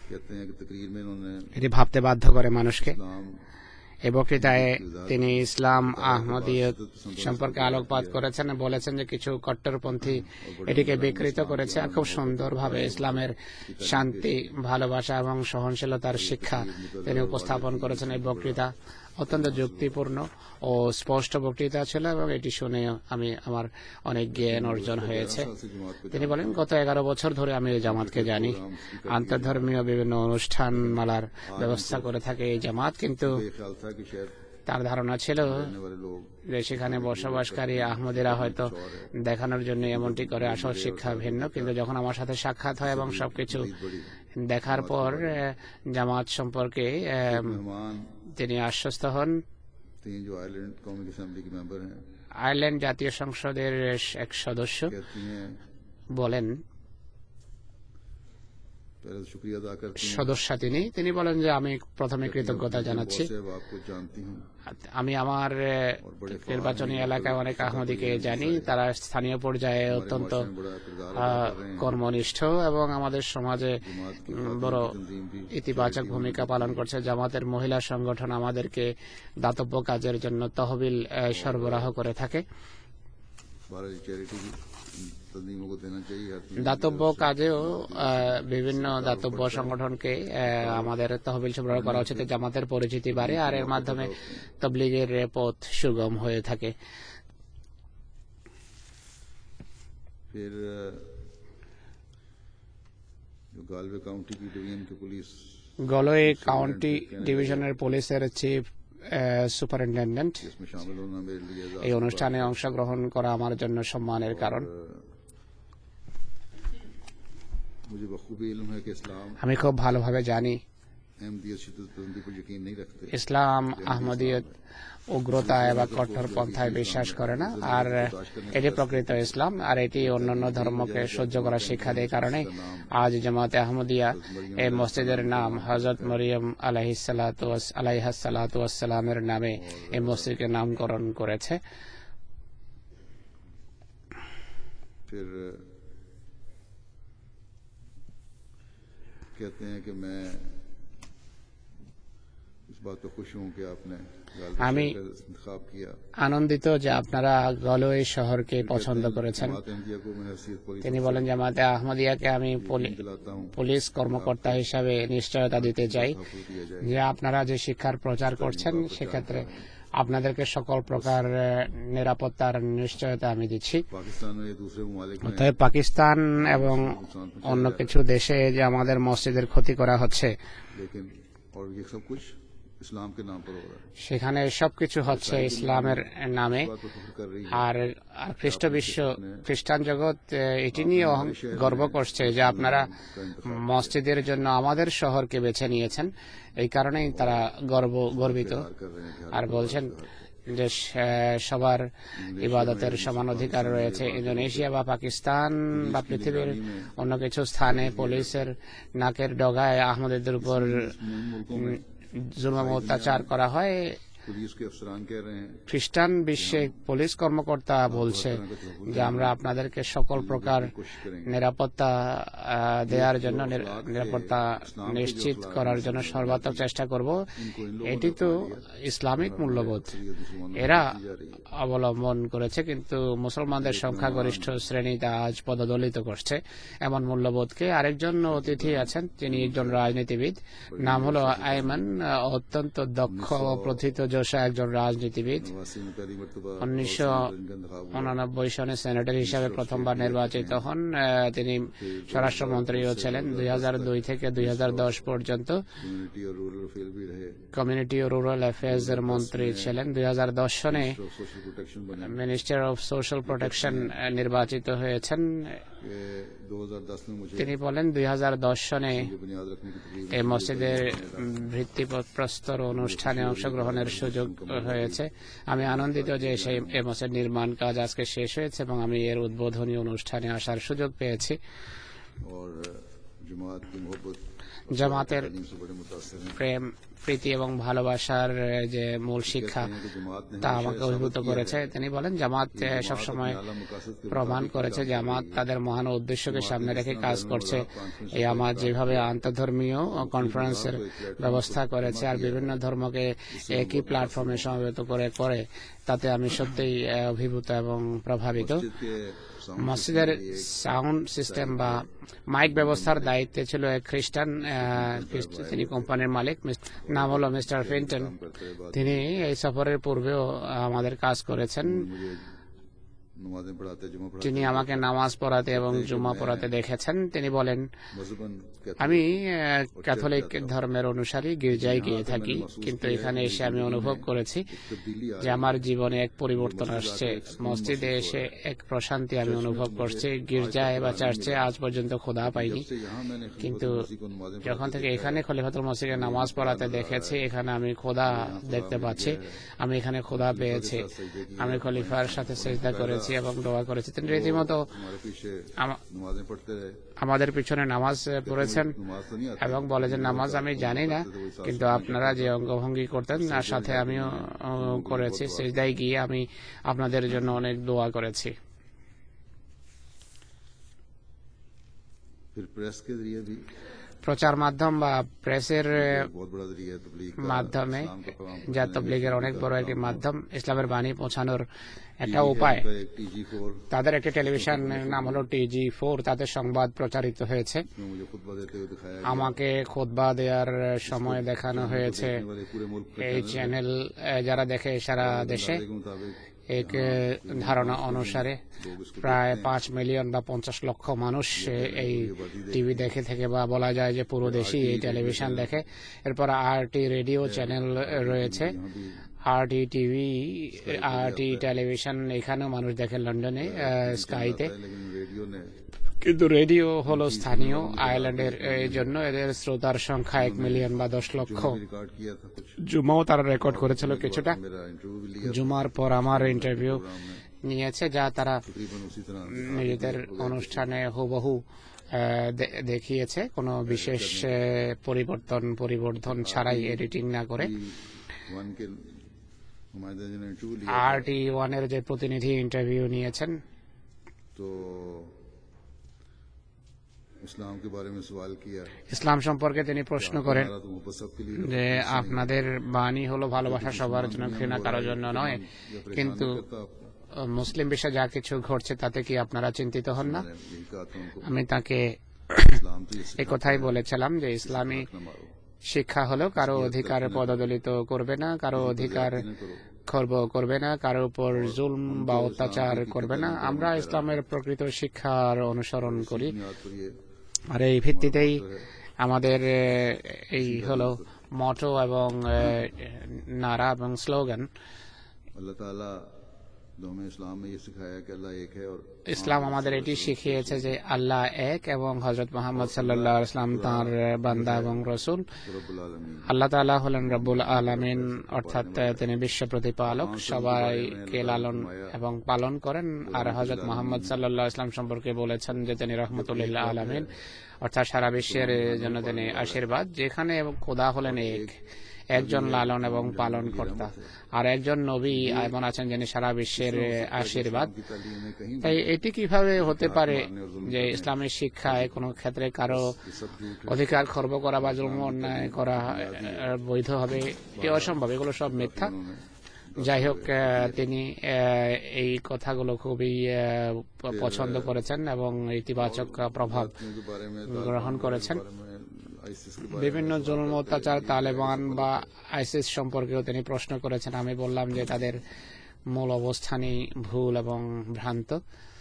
এটি ভাবতে বাধ্য করে মানুষকে। এই বক্তৃতায় তিনি ইসলাম আহমদিয়ত সম্পর্কে আলোকপাত করেছেন, বলেছেন যে কিছু কট্টরপন্থী এটিকে বিকৃত করেছে, আর খুব সুন্দরভাবে ইসলামের শান্তি, ভালোবাসা এবং সহনশীলতার শিক্ষা তিনি উপস্থাপন করেছেন। এই বক্তৃতা অত্যন্ত যুক্তিপূর্ণ ও স্পষ্ট বক্তৃতা ছিল এবং এটি শুনে আমি আমার অনেক জ্ঞান অর্জন হয়েছে। তিনি বলেন, গত এগারো বছর ধরে আমি এই জামাতকে জানি। আন্তর্ধর্মীয় বিভিন্ন অনুষ্ঠান মালার ব্যবস্থা করে থাকে এই জামাত, কিন্তু তার ধারণা ছিল যে সেখানে বসবাসকারী আহমদীরা হয়তো দেখানোর জন্য এমনটি করে, আসল শিক্ষা ভিন্ন। কিন্তু যখন আমার সাথে সাক্ষাৎ হয় এবং সবকিছু দেখার পর জামাত সম্পর্কে তিনি আশ্বস্ত হন। আয়ারল্যান্ড জাতীয় সংসদের এক সদস্য বলেন, সদস্যা তিনি তিনি বলেন যে আমি প্রথমে কৃতজ্ঞতা জানাচ্ছি। আমি আমার নির্বাচনী এলাকায় অনেক আহমদীকে জানি, তারা স্থানীয় পর্যায়ে অত্যন্ত কর্মনিষ্ঠ এবং আমাদের সমাজে বড় ইতিবাচক ভূমিকা পালন করছে। জামাতের মহিলা সংগঠন আমাদেরকে দাতব্য কাজের জন্য তহবিল সরবরাহ করে থাকে। দাতব্য কাজেও বিভিন্ন দাতব্য সংগঠনকে আমাদের তহবিল সরবরাহ করা উচিত। জামাতের পরিচিতি বাড়ে আর এর মাধ্যমে তবলিগের পথ সুগম হয়ে থাকে। গালওয়ে কাউন্টি ডিভিশনের পুলিশের চিফ সুপারিনটেন্ডেন্ট। इसमें शामिल होना मेरे लिए এই অনুষ্ঠানে অংশগ্রহণ করা আমার জন্য সম্মানের কারণ। मुझे बखूबी इल्म है कि इस्लाम আমি খুব ভালোভাবে জানি अहमदियत शिद्दत पर यकीन नहीं रखते। ইসলাম আহমদিয়ত উগ্রতা এবং কঠোর পন্থায় বিশ্বাস করে না, আর এটি প্রকৃত ইসলাম, আর এটি অন্যান্য ধর্মকে সহ্য করার শিক্ষা দেয়। কারণে আজ জামাতে আহমদিয়া এই মসজিদের নাম হযরত মরিয়ম আলাইহিসসালাতু আলাইহাসসালাতু ওয়াসসালামের নামে এই মসজিদকে নামকরণ করেছে। फिर कहते हैं कि मैं इस बात पर खुश हूं कि आपने আমি इंतखाब किया। আনন্দিত যে আপনারা গলওয়ে শহরকে পছন্দ করেছেন। जमात अहमदिया को मैं हैसियत पुलिस তিনি বলেন, জামাতে আহমদিয়াকে আমি পুলি- दिलाता हूं পুলিশ কর্মকর্তা হিসাবে নিশ্চয়তা দিতে চাই दिया जाए। যে আপনারা যে শিক্ষার প্রচার করছেন সেক্ষেত্রে আপনাদেরকে সকল প্রকার আহ, নিরাপত্তার নিশ্চয়তা আমি দিচ্ছি। पाकिस्तान में दूसरे ममालिक में অতএব পাকিস্তান এবং অন্য কিছু দেশে যে আমাদের মসজিদের ক্ষতি করা হচ্ছে, लेकिन और ये सब कुछ इस्लाम के नाम पर हो रहा है। সেখানে সবকিছু হচ্ছে ইসলামের নামে। इस बात पर फख्र कर रही है আর আর খ্রিস্ট বিশ্ব খ্রিস্টান জগৎ আহ, এটি নিয়ে অহং- গর্ব করছে যে আপনারা মসজিদের জন্য আমাদের শহরকে বেছে নিয়েছেন। এই কারণেই তারা গর্ব গর্বিত कर रहे हैं कि আর বলছেন যে স- সবার ইবাদতের সমান অধিকার রয়েছে। ইন্দোনেশিয়া বা পাকিস্তান বা পৃথিবীর অন্য কিছু স্থানে পুলিশের নাকের ডগায় আহমদের উপর উম, জুলুম ও অত্যাচার করা হয়। पुलिस के अफसरान कह रहे हैं খ্রিস্টান বিশ্বে পুলিশ কর্মকর্তা বলছে যে আমরা আপনাদেরকে সকল প্রকার নিরাপত্তা আহ, দেওয়ার জন্য নির- নিরাপত্তা নিশ্চিত করার জন্য সর্বাত্মক চেষ্টা করব। এটি তো ইসলামিক মূল্যবোধ এরা অবলম্বন করেছে, কিন্তু মুসলমানদের সংখ্যাগরিষ্ঠ শ্রেণী তা আজ পদদলিত করছে এমন মূল্যবোধকে। আরেকজন অতিথি আছেন, তিনি একজন রাজনীতিবিদ, নাম হলো আইমান, অত্যন্ত দক্ষ ও প্রথিত যশা একজন রাজনীতিবিদ। नवासी में पहली मरतबा উনিশশো इनका इंतखाब উনানব্বই সনে সেনেটর হিসাবে প্রথমবার নির্বাচিত হন। আহ, তিনি স্বরাষ্ট্রমন্ত্রীও ছিলেন দুই হাজার দুই থেকে দুই হাজার দশ পর্যন্ত। कम्युनिटी और रूरल अफेयर भी रहे। কমিউনিটি ও রুরাল অ্যাফেয়ার্স এর মন্ত্রী ছিলেন। দুই হাজার দশ সনে तो सोशल प्रोटेक्शन बने মিনিস্টার অফ সোশ্যাল প্রোটেকশন নির্বাচিত হয়েছেন। कि दो हज़ार दस में मुझे তিনি বলেন দুই হাজার দশ সনে ये बुनियाद रखने की तकलीफ এই মসজিদের ভিত্তিপ্রস্তর অনুষ্ঠানে অংশগ্রহণের সুযোগ হয়েছে। আমি আনন্দিত যে সেই এই মসজিদ নির্মাণ কাজ আজকে শেষ হয়েছে এবং আমি এর উদ্বোধনী অনুষ্ঠানে আসার সুযোগ পেয়েছি। और जमात की मोहब्बत জামাতের तालीम से बड़े मुतासिर हैं। প্রেম, প্রীতি এবং ভালোবাসার যে মূল শিক্ষা कहते हैं कि जमात ने তা हमेशा আমাকে साबित অভিভূত किया করেছে। है তিনি বলেন জামাত कि जमात সবসময় अपने आला मकासद के প্রমাণ मुताबिक করেছে काम জামাত कर रही है। তাদের মহান উদ্দেশ্যকে সামনে রেখে কাজ করছে। এই আমার যেভাবে আন্তধর্মীয় কনফারেন্সের ব্যবস্থা করেছে আর বিভিন্ন ধর্মকে একই প্ল্যাটফর্মে সমবেত করে করে তাতে আমি সত্যিই আহ, অভিভূত এবং প্রভাবিত। मस्जिद के साउंड মসজিদের সাউন্ড সিস্টেম বা মাইক ব্যবস্থার দায়িত্বে ছিল এক খ্রিস্টান, আহ, খ্রিস্ট- তিনি কোম্পানির মালিক, মিস- নাম হলো মিস্টার ফিন্টন। करते रहे। बाद তিনি এই সফরের পূর্বেও আমাদের কাজ করেছেন। मुझे नमाजें पढ़ाते जुमा पढ़ाते তিনি আমাকে নামাজ পড়াতে এবং জুমা পড়াতে দেখেছেন। তিনি বলেন, मजहबन कहते আমি আহ, ক্যাথলিক ধর্মের অনুসারী, গির্জায় গিয়ে থাকি, কিন্তু এখানে এসে আমি অনুভব করেছি तब्दीली आ যে আমার জীবনে এক পরিবর্তন আসছে। মসজিদে এসে এক প্রশান্তি আমি অনুভব করছি। গির্জায় বা চার্চে আজ পর্যন্ত খোদা পাইনি, से यहाँ मैंने কিন্তু मसीह को नमाजें যখন থেকে এখানে খলিফাতুল মসজিদে নামাজ পড়াতে দেখেছি, এখানে আমি খোদা দেখতে পাচ্ছি। আমি এখানে খোদা পেয়েছি। আমি খলিফার সাথে সেজদা করেছি এবং দোয়া করেছি। তিনি রীতিমতো हमारे पीछे আমা- नमाजें पढ़ते रहे। আমাদের পিছনে নামাজ পড়েছেন नमाज तो नहीं आती এবং বলে যে নামাজ আমি জানি না, কিন্তু আপনারা যে অঙ্গভঙ্গি করতেন তার সাথে আমিও আহ, করেছি। সেজদায় গিয়ে আমি আপনাদের জন্য অনেক দোয়া করেছি। फिर प्रेस के जरिए भी প্রচার মাধ্যম বা প্রেসের बहुत बड़ा जरिया है तबलीग का, মাধ্যমে, इस्लाम का पैगाम যা তবলিগের অনেক বড় একটি মাধ্যম, ইসলামের বাণী পৌঁছানোর একটা উপায়। टीजी फोर তাদের একটি টেলিভিশন নাম হলো টিজি ফোর, তাতে সংবাদ প্রচারিত হয়েছে। में मुझे खुतबा देते हुए दिखाया गया। আমাকে খুতবা দেওয়ার সময় দেখানো হয়েছে। देखने वाले पूरे मुल्क का এই চ্যানেল আহ, যারা দেখে সারা দেশে अंदाजे के मुताबिक এক ধারণা অনুসারে প্রায় পাঁচ মিলিয়ন বা পঞ্চাশ লক্ষ মানুষ এই টিভি দেখে থেকে, বা বলা যায় যে পুরো দেশই এই টেলিভিশন দেখে। এরপর আরটি রেডিও চ্যানেল রয়েছে, আরটি টিভি, আরটি টেলিভিশন এখানেও মানুষ দেখে লন্ডনে স্কাইতে। কিন্তু রেডিও হলো স্থানীয় আয়ারল্যান্ডের, এই জন্য এদের শ্রোতার সংখ্যা এক মিলিয়ন বা দশ লক্ষ। জুমাও তারা রেকর্ড করেছিল কিছুটা। জুমার পর আমার ইন্টারভিউ নিয়েছে, যা তারা নিজেদের অনুষ্ঠানে হুবহু দেখিয়েছে, কোনো বিশেষ পরিবর্তন পরিবর্ধন ছাড়াই, এডিটিং না করে। আরটি ওয়ানের যে প্রতিনিধি ইন্টারভিউ নিয়েছেন, তো ইসলাম সম্পর্কে তিনি প্রশ্ন করেন যে আপনাদের বাণী হলো ভালোবাসা সবার জন্য, ঘৃণা কারোর জন্য নয়, কিন্তু মুসলিম বিশ্বে যা কিছু ঘটছে তাতে কি আপনারা চিন্তিত হন না? আমি তাকে এই কথাই বলেছিলাম যে ইসলামী শিক্ষা হলো কারো অধিকার পদদলিত করবে না, কারো অধিকার খর্ব করবে না, কারো উপর জুলম বা অত্যাচার করবে না। আমরা ইসলামের প্রকৃত শিক্ষার অনুসরণ করি, আর এই ভিত্তিতেই আমাদের এই হলো মটো এবং নারা এবং স্লোগান। ইসলাম আমাদের এটি শিখিয়েছে যে আল্লাহ এক এবং হযরত মুহাম্মদ সাল্লাল্লাহু আলাইহি ওয়াসাল্লাম তাঁর বান্দা এবং রাসূল। আল্লাহ তাআলা হলেন রব্বুল আলামিন, অর্থাৎ তিনি বিশ্ব প্রতিপালক, সবাইকে লালন এবং পালন করেন। আর হযরত মুহাম্মদ সাল্লাল্লাহু আলাইহি ওয়াসাল্লাম সম্পর্কে বলেছেন যে তিনি রহমতুল লিল আলামিন, অর্থাৎ সারা বিশ্বের জন্য তিনি আশীর্বাদ। যেখানে খোদা হলেন এক, একজন লালন এবং পালন কর্তা, আর একজন নবী এমন আছেন যিনি সারা বিশ্বের আশীর্বাদ। তাই এটি কিভাবে হতে পারে যে ইসলামী শিক্ষায় কোনো ক্ষেত্রে কারো অধিকার খর্ব করা বা জুলম অন্যায় করা বৈধ হবে? এটি অসম্ভব, এগুলো সব মিথ্যা। যাই হোক, তিনি এই কথাগুলো খুবই পছন্দ করেছেন এবং ইতিবাচক প্রভাব গ্রহণ করেছেন। বিভিন্ন জুলম অত্যাচার, তালেবান বা আইসিস সম্পর্কেও তিনি প্রশ্ন করেছেন। আমি বললাম যে তাদের মূল অবস্থানই ভুল এবং ভ্রান্ত।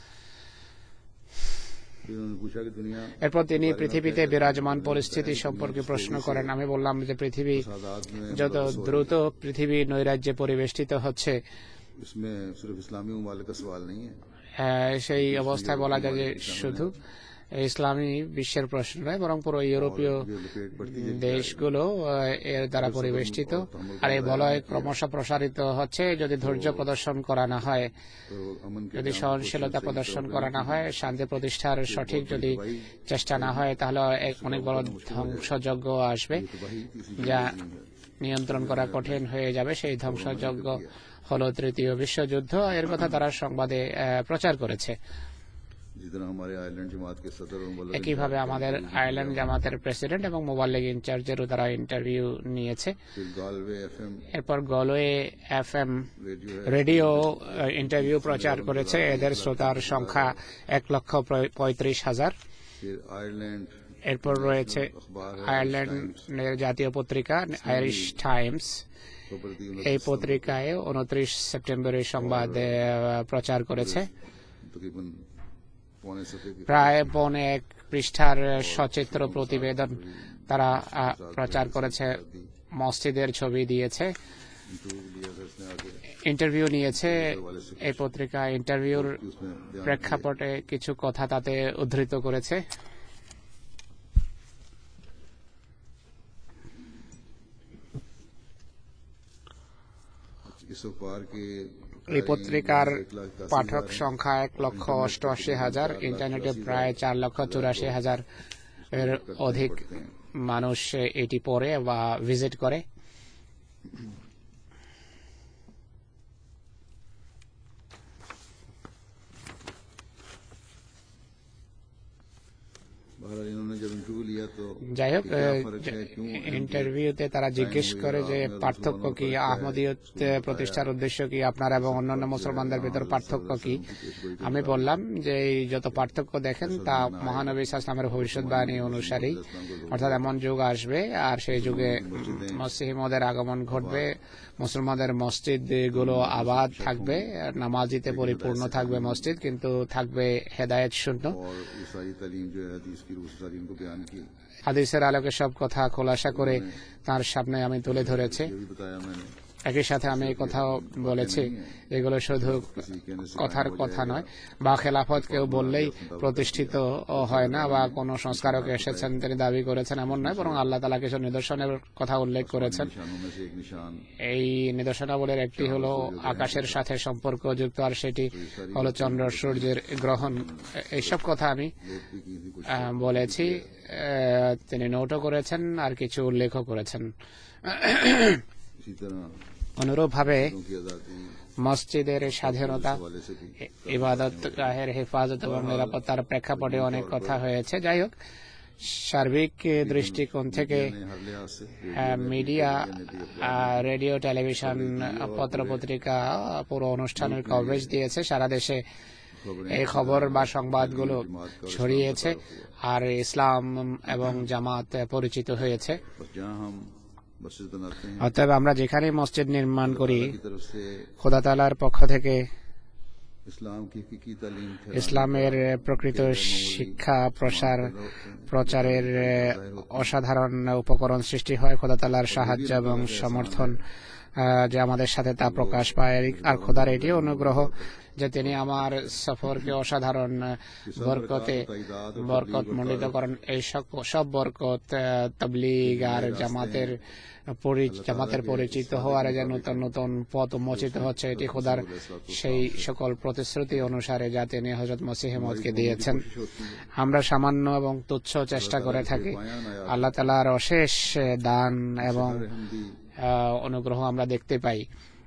এরপর তিনি পৃথিবীতে বিরাজমান পরিস্থিতি সম্পর্কে প্রশ্ন করেন। আমি বললাম যে পৃথিবী যত দ্রুত পৃথিবী নৈরাজ্যে পরিবেষ্টিত হচ্ছে, সেই অবস্থায় বলা যায় যে শুধু ইসলামী বিশ্বের প্রশ্ন নয়, বরং পুরো ইউরোপীয় দেশগুলো এর দ্বারা পরিবেষ্টিত। আর এই বলয় ক্রমশ প্রসারিত হচ্ছে যদি ধৈর্য প্রদর্শন করা না হয়, যদি সহনশীলতা প্রদর্শন করা না হয়, শান্তি প্রতিষ্ঠার সঠিক যদি চেষ্টা না হয়, তাহলে অনেক বড় ধ্বংসযজ্ঞ আসবে, যা নিয়ন্ত্রণ করা কঠিন হয়ে যাবে। সেই ধ্বংসযজ্ঞ হলো তৃতীয় বিশ্বযুদ্ধ। এর কথা তারা সংবাদে প্রচার করেছে। একইভাবে আমাদের আয়ারল্যান্ড জামাতের প্রেসিডেন্ট এবং মোবাল্লিগ ইনচার্জেরও তারা ইন্টারভিউ নিয়েছে। এরপর Galway F M radio interview প্রচার করেছে। এদের শ্রোতার সংখ্যা এক লক্ষ পঁয়ত্রিশ হাজার। এরপর রয়েছে আয়ারল্যান্ডের জাতীয় পত্রিকা আইরিশ টাইমস। এই পত্রিকায় উনত্রিশ সেপ্টেম্বরের সংবাদ প্রচার করেছে। প্রায় পৌনে এক পৃষ্ঠার সচিত্র প্রতিবেদন তারা প্রচার করেছে। মসজিদের ছবি দিয়েছে, ইন্টারভিউ নিয়েছে। এই পত্রিকা ইন্টারভিউর প্রেক্ষাপটে কিছু কথা তাতে উদ্ধৃত করেছে। এই পত্রিকার পাঠক সংখ্যা এক লক্ষ অষ্টআশি হাজার। ইন্টারনেটে প্রায় চার লক্ষ চুরাশি হাজার এর অধিক মানুষ এটি পড়ে বা ভিজিট করে। तो যাই হোক, कि क्या फर्क है, क्यों ইন্টারভিউতে তারা জিজ্ঞেস हुई করে और যে आपने পার্থক্য मुसलमानों কি, पर क्या है, আহমদিয়ত उसको बताया। প্রতিষ্ঠার উদ্দেশ্য কি আপনার এবং অন্যান্য মুসলমানদের ভিতর পার্থক্য কি। আমি বললাম যে এই যত পার্থক্য দেখেন তা মহানবী ইসলামের ভবিষ্যৎবাণী অনুসারী, অর্থাৎ এমন যুগ আসবে আর সেই যুগে মসিহ মদের আগমন ঘটবে, মুসলমানদের মসজিদ গুলো আবাদ থাকবে, নামাজিতে পরিপূর্ণ থাকবে মসজিদ, কিন্তু থাকবে হেদায়েত শূন্য। और ये सारी तालीम जो है हदीस की रूह से सारी इनको बयान की। হাদিসের আলোকে সব কথা খোলাসা করে তার সামনে আমি তুলে ধরেছি। ये भी बताया मैंने একই সাথে আমি এই কথাও বলেছি, এগুলো শুধু কথার কথা নয়, বা খেলাফত কেউ বললেই প্রতিষ্ঠিত হয় না বা কোনো সংস্কারক এসেছেন তিনি দাবি করেছেন এমন নয়, বরং আল্লাহ তাআলা কিছু নিদর্শনের কথা উল্লেখ করেছেন। निशानों में से एक निशान এই নিদর্শনাবলীর একটি হলো আকাশের সাথে সম্পর্কযুক্ত, আর সেটি হলো চন্দ্র সূর্যের গ্রহণ। এইসব কথা আমি नोट भी की थी कुछ। আহ, বলেছি, আহ, তিনি নোটও করেছেন আর কিছু উল্লেখও করেছেন। इसी तरह অনুরূপভাবে लोगों की आजादी মসজিদের স্বাধীনতা, हवाले से भी ইবাদত গাহের হেফাজত এবং নিরাপত্তার প্রেক্ষাপটে অনেক কথা হয়েছে। যাই হোক, সার্বিক দৃষ্টিকোণ থেকে ने हर लिहाज से মিডিয়া, রেডিও, টেলিভিশন, পত্র পত্রিকা পুরো অনুষ্ঠানের কভারেজ দিয়েছে, সারা দেশে এই খবর বা সংবাদগুলো ছড়িয়েছে আর ইসলাম এবং জামাত পরিচিত হয়েছে। बस जहाँ हम मस्जिद बनाते हैं অতএব আমরা যেখানে মসজিদ নির্মাণ করি, की तरफ से খোদা তাআলার পক্ষ থেকে इस्लाम की हकीकी तालीम ইসলামের প্রকৃত শিক্ষা প্রসার প্রচারের অসাধারণ উপকরণ সৃষ্টি হয়। খোদা তাআলার সাহায্য এবং সমর্থন আহ, যে আমাদের সাথে তা প্রকাশ পায়। আর খোদার এটি অনুগ্রহ যে তিনি আমার সফরকে অসাধারণ বরকতে বরকত মণ্ডিত করেন। এই সব- সব বরকত আহ, তাবলীগ আর জামাতের পরি- জামাতের পরিচিত হওয়ার যে নতুন নতুন পথ উন্মোচিত হচ্ছে, এটি খোদার সেই সকল প্রতিশ্রুতি অনুসারে যা তিনি হযরত মসিহ মউদকে দিয়েছেন। আমরা সামান্য এবং তুচ্ছ চেষ্টা করে থাকি, আল্লাহ তাআলার অশেষ দান এবং हमदी আহ, অনুগ্রহ আমরা দেখতে পাই,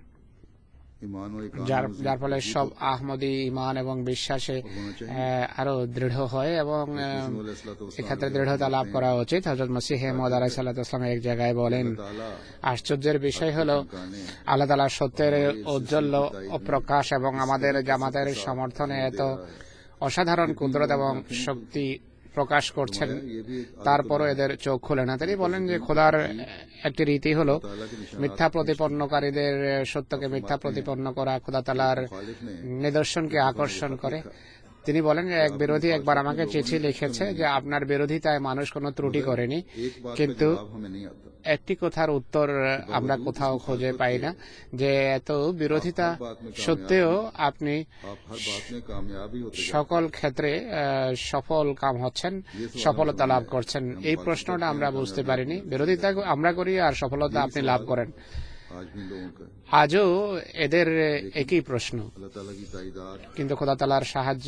ईमान और যার যার ফলে সব আহমদী ইমান এবং বিশ্বাসে আহ, আরো দৃঢ় হয় এবং আহ, এক্ষেত্রে দৃঢ়তা লাভ করা উচিত। হযরত মসিহ মউদ আলাইহিস সালাতু ওয়াস সালাম এক জায়গায় বলেন, আশ্চর্যের বিষয় হলো আল্লাহ তাআলা সত্যের ঔজ্জ্বল্য ও প্রকাশ এবং আমাদের জামাতের সমর্থনে এত অসাধারণ কুদরত এবং শক্তি প্রকাশ করছেন, তারপরও এদের চোখ খুলে না। তিনি বলেন যে খোদার একটি রীতি হলো মিথ্যা প্রতিপন্নকারীদের সত্যকে মিথ্যা প্রতিপন্ন করা, খোদা তাআলার নিদর্শনকে আকর্ষণ করে। তিনি বলেন যে এক বিরোধী একবার আমাকে চিঠি লিখেছে যে আপনার বিরোধিতায় মানুষ কোনো ত্রুটি করেনি, কিন্তু हमें नहीं आता। একটি কথার উত্তর আমরা কোথাও খুঁজে পাই না, যে এত বিরোধিতা সত্ত্বেও আপনি आप हर बात में कामयाबी होते जाते সকল ক্ষেত্রে আহ, সফল কাম হচ্ছেন, সফলতা লাভ করছেন। এই প্রশ্নটা আমরা বুঝতে পারিনি। বিরোধিতা আমরা করি আর সফলতা আপনি লাভ করেন। आज भी लोगों का আজও এদের একই প্রশ্ন, अल्लाह ताला की ताईदाद কিন্তু খোদা তাআলার সাহায্য,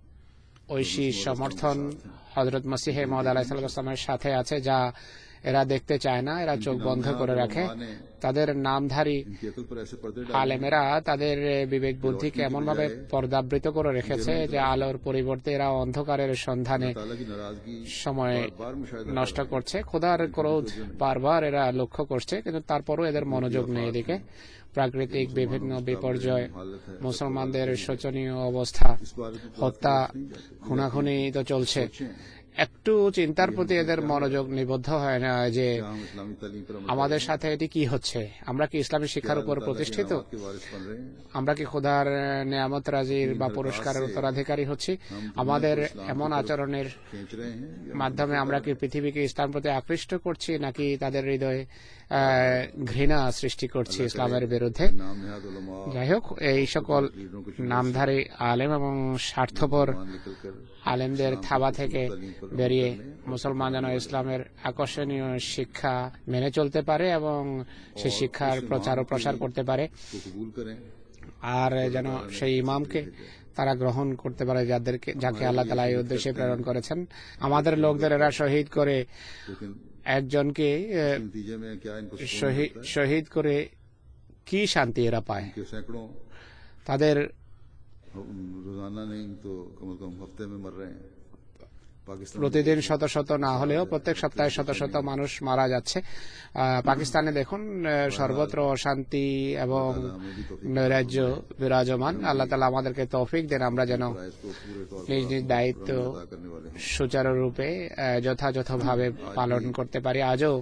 ঐশী সমর্থন হযরত মসিহ মউদ আলাইহিস সালামের সাথে আছে, যা এরা দেখতে চায় না। এরা চোখ বন্ধ করে রাখে। তাদের নামধারী इनकी अकल पर ऐसे पर्दे আলেমেরা তাদের বিবেক বুদ্ধিকে এমন ভাবে পর্দাবৃত করে রেখেছে যে আলোর পরিবর্তে এরা অন্ধকারের সন্ধানে ताला की नाराजगी সময় बार मुशाहिदा নষ্ট করছে। খোদার ক্রোধ বারবার এরা লক্ষ্য করছে, কিন্তু তারপরও এদের মনোযোগ নেই এদিকে। প্রাকৃতিক বিভিন্ন বিপর্যয়, মুসলমানদের শোচনীয় অবস্থা, হত্যা, খুনাখুনি তো চলছে। একটু চিন্তার প্রতি এদের মনোযোগ নিবদ্ধ হয় না যে हम इस्लामी तालीम पर আমাদের সাথে এটি কি হচ্ছে। আমরা কি ইসলামী শিক্ষার উপর প্রতিষ্ঠিত? के वारिस बन रहे हैं। আমরা কি খোদার নেয়ামত রাজির বা পুরস্কারের উত্তরাধিকারী হচ্ছি? আমাদের এমন আচরণের खींच रहे हैं মাধ্যমে আমরা কি পৃথিবীকে ইসলাম প্রতি আকৃষ্ট করছি, নাকি তাদের হৃদয়ে আহ, ঘৃণা সৃষ্টি করছি ইসলামের বিরুদ্ধে? नाम नेहाद उलमा যাই হোক, এই সকল নামধারী আলেম এবং স্বার্থপর निकल कर আলেমদের থাবা থেকে বেরিয়ে মুসলমান যেন ইসলামের আকর্ষণীয় শিক্ষা মেনে চলতে পারে এবং সেই শিক্ষার প্রচার ও প্রসার করতে পারে, को कबूल करें। আর যেন সেই ইমামকে তারা গ্রহণ করতে পারে যাদেরকে যাকে আল্লাহ তাআলা এই উদ্দেশ্যে প্রেরণ করেছেন। আমাদের লোকদের এরা শহীদ করে लेकिन একজনকে আহ, नतीजे में क्या इनको सुकून শহীদ मिलता है? শহীদ করে কি শান্তি এরা পায়? कि सैकड़ों তাদের रोजाना नहीं तो कम से कम हफ्ते में मर रहे हैं। প্রতিদিন শত শত না হলেও প্রত্যেক সপ্তাহে শত শত মানুষ মারা যাচ্ছে। পাকিস্তানে দেখুন সর্বত্র অশান্তি এবং নৈরাজ্য বিরাজমান। আল্লাহ তাআলা আমাদেরকে তৌফিক দেন আমরা যেন নিজ নিজ দায়িত্ব সুচারুরূপে যথাযথভাবে পালন করতে পারি। আজও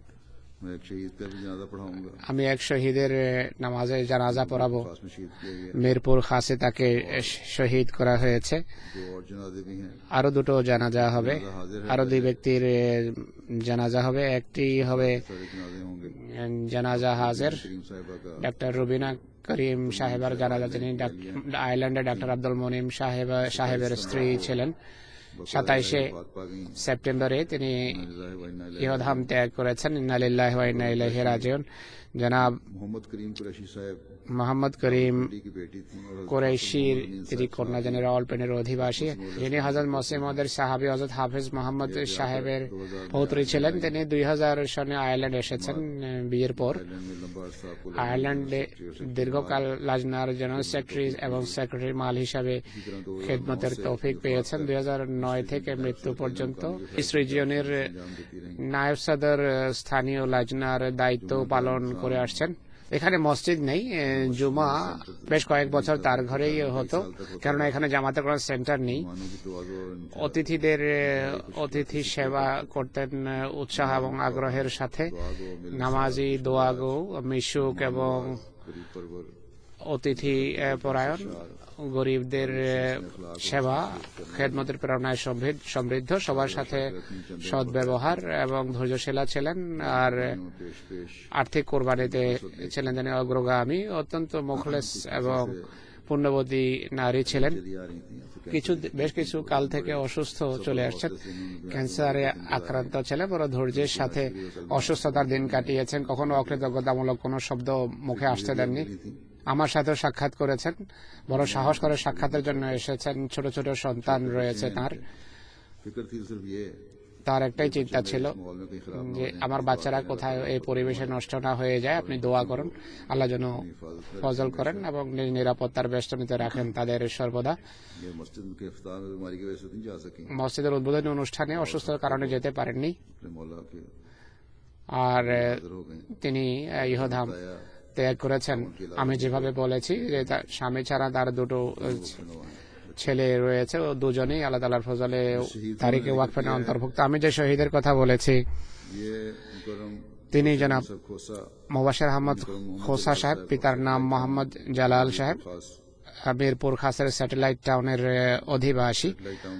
আমি এক শহীদের নামাজে জানাজা পড়াবো। মিরপুর খাসে তাকে শহীদ করা হয়েছে। আরো দুটো জানাজা হবে, আরো দুই ব্যক্তির জানাজা হবে। একটি হবে জানাজা হাজির ডাক্তার রুবিনা করিম সাহেবের জানাজা, যিনি আয়ারল্যান্ডে ডাক্তার আব্দুল মনিম সাহেব সাহেবের স্ত্রী ছিলেন। সাতাইশে সেপ্টেম্বরে তিনি ইহধাম ত্যাগ করেছেন। ইন্না লিল্লাহি ওয়া ইন্না ইলাইহি রাজিউন। জনাব মোহাম্মদ করিম কুরাইশির তিনি কন্যা, যিনি রাওয়ালপিন্ডির অধিবাসী, যিনি হযরত মসিমউদের সাহাবী হযরত হাফিজ মোহাম্মদ সাহেবের পৌত্রী ছিলেন। তিনি দুই হাজার সনে আয়ারল্যান্ড এসেছেন বিয়ের পর। আয়ারল্যান্ডে দীর্ঘকাল লাজনার জেনারেল সেক্রেটারি এবং সেক্রেটারি মাল হিসাবে খেদমতের তৌফিক পেয়েছেন। দুই হাজার নয় থেকে মৃত্যু পর্যন্ত ইস রিজিয়নের নায়েব সদর স্থানীয় লাজনার দায়িত্ব পালন করে আসছেন। এখানে মসজিদ নেই, জুমা বেশ কয়েক বছর তার ঘরেই হতো, কেননা এখানে জামাতের কোনো সেন্টার নেই। অতিথিদের অতিথি সেবা করতেন উৎসাহ এবং আগ্রহের সাথে। নামাজি, দোয়াগো, মিশুক এবং অতিথি পরায়ণ, গরিবদের সেবা, খেদমতের প্রেরণায় সমৃদ্ধ, সবার সাথে সদ্ব্যবহার এবং ধৈর্যশীলা ছিলেন। আর আর্থিক কোরবানিতে ছিলেন তিনি অগ্রগামী। অত্যন্ত মুখলেস এবং পুণ্যবতী নারী ছিলেন। কিছু বেশ কিছু কাল থেকে অসুস্থ চলে আসছেন, ক্যান্সারে আক্রান্ত ছিলেন। বড় ধৈর্যের সাথে অসুস্থতার দিন কাটিয়েছেন। কখনো অকৃতজ্ঞতামূলক কোনো শব্দ মুখে আসতে দেননি। আমার সাথেও সাক্ষাৎ করেছেন, বড় সাহস করে সাক্ষাতের জন্য এসেছেন। ছোট ছোট সন্তান রয়েছে তার। তার একটাই চিন্তা ছিল যে আমার বাচ্চারা কোথায় এই পরিবেশে নষ্ট না হয়ে যায়। আপনি দোয়া করুন, আল্লাহ যেন ফজল করেন এবং নিরাপত্তার বেষ্টনীতে রাখেন তাদের সর্বদা। মসজিদের উদ্বোধনী অনুষ্ঠানে অসুস্থতার কারণে যেতে পারেননি। আর তিনি ইহধাম ত্যাগ করেছেন। আমি যেভাবে বলেছি যে তার স্বামী ছাড়া তার দুটো ছেলে রয়েছে, ও দুজনেই আল্লাহ তাআলার ফজলে তারিখে ওয়াকফে অন্তর্ভুক্ত। আমি যে শহীদের কথা বলেছি তিনি জনাব মুবাশশির আহমদ খোসা সাহেব, পিতার নাম মোহাম্মদ জালাল সাহেব, মিরপুর খাসের স্যাটেলাইট টাউনের অধিবাসী।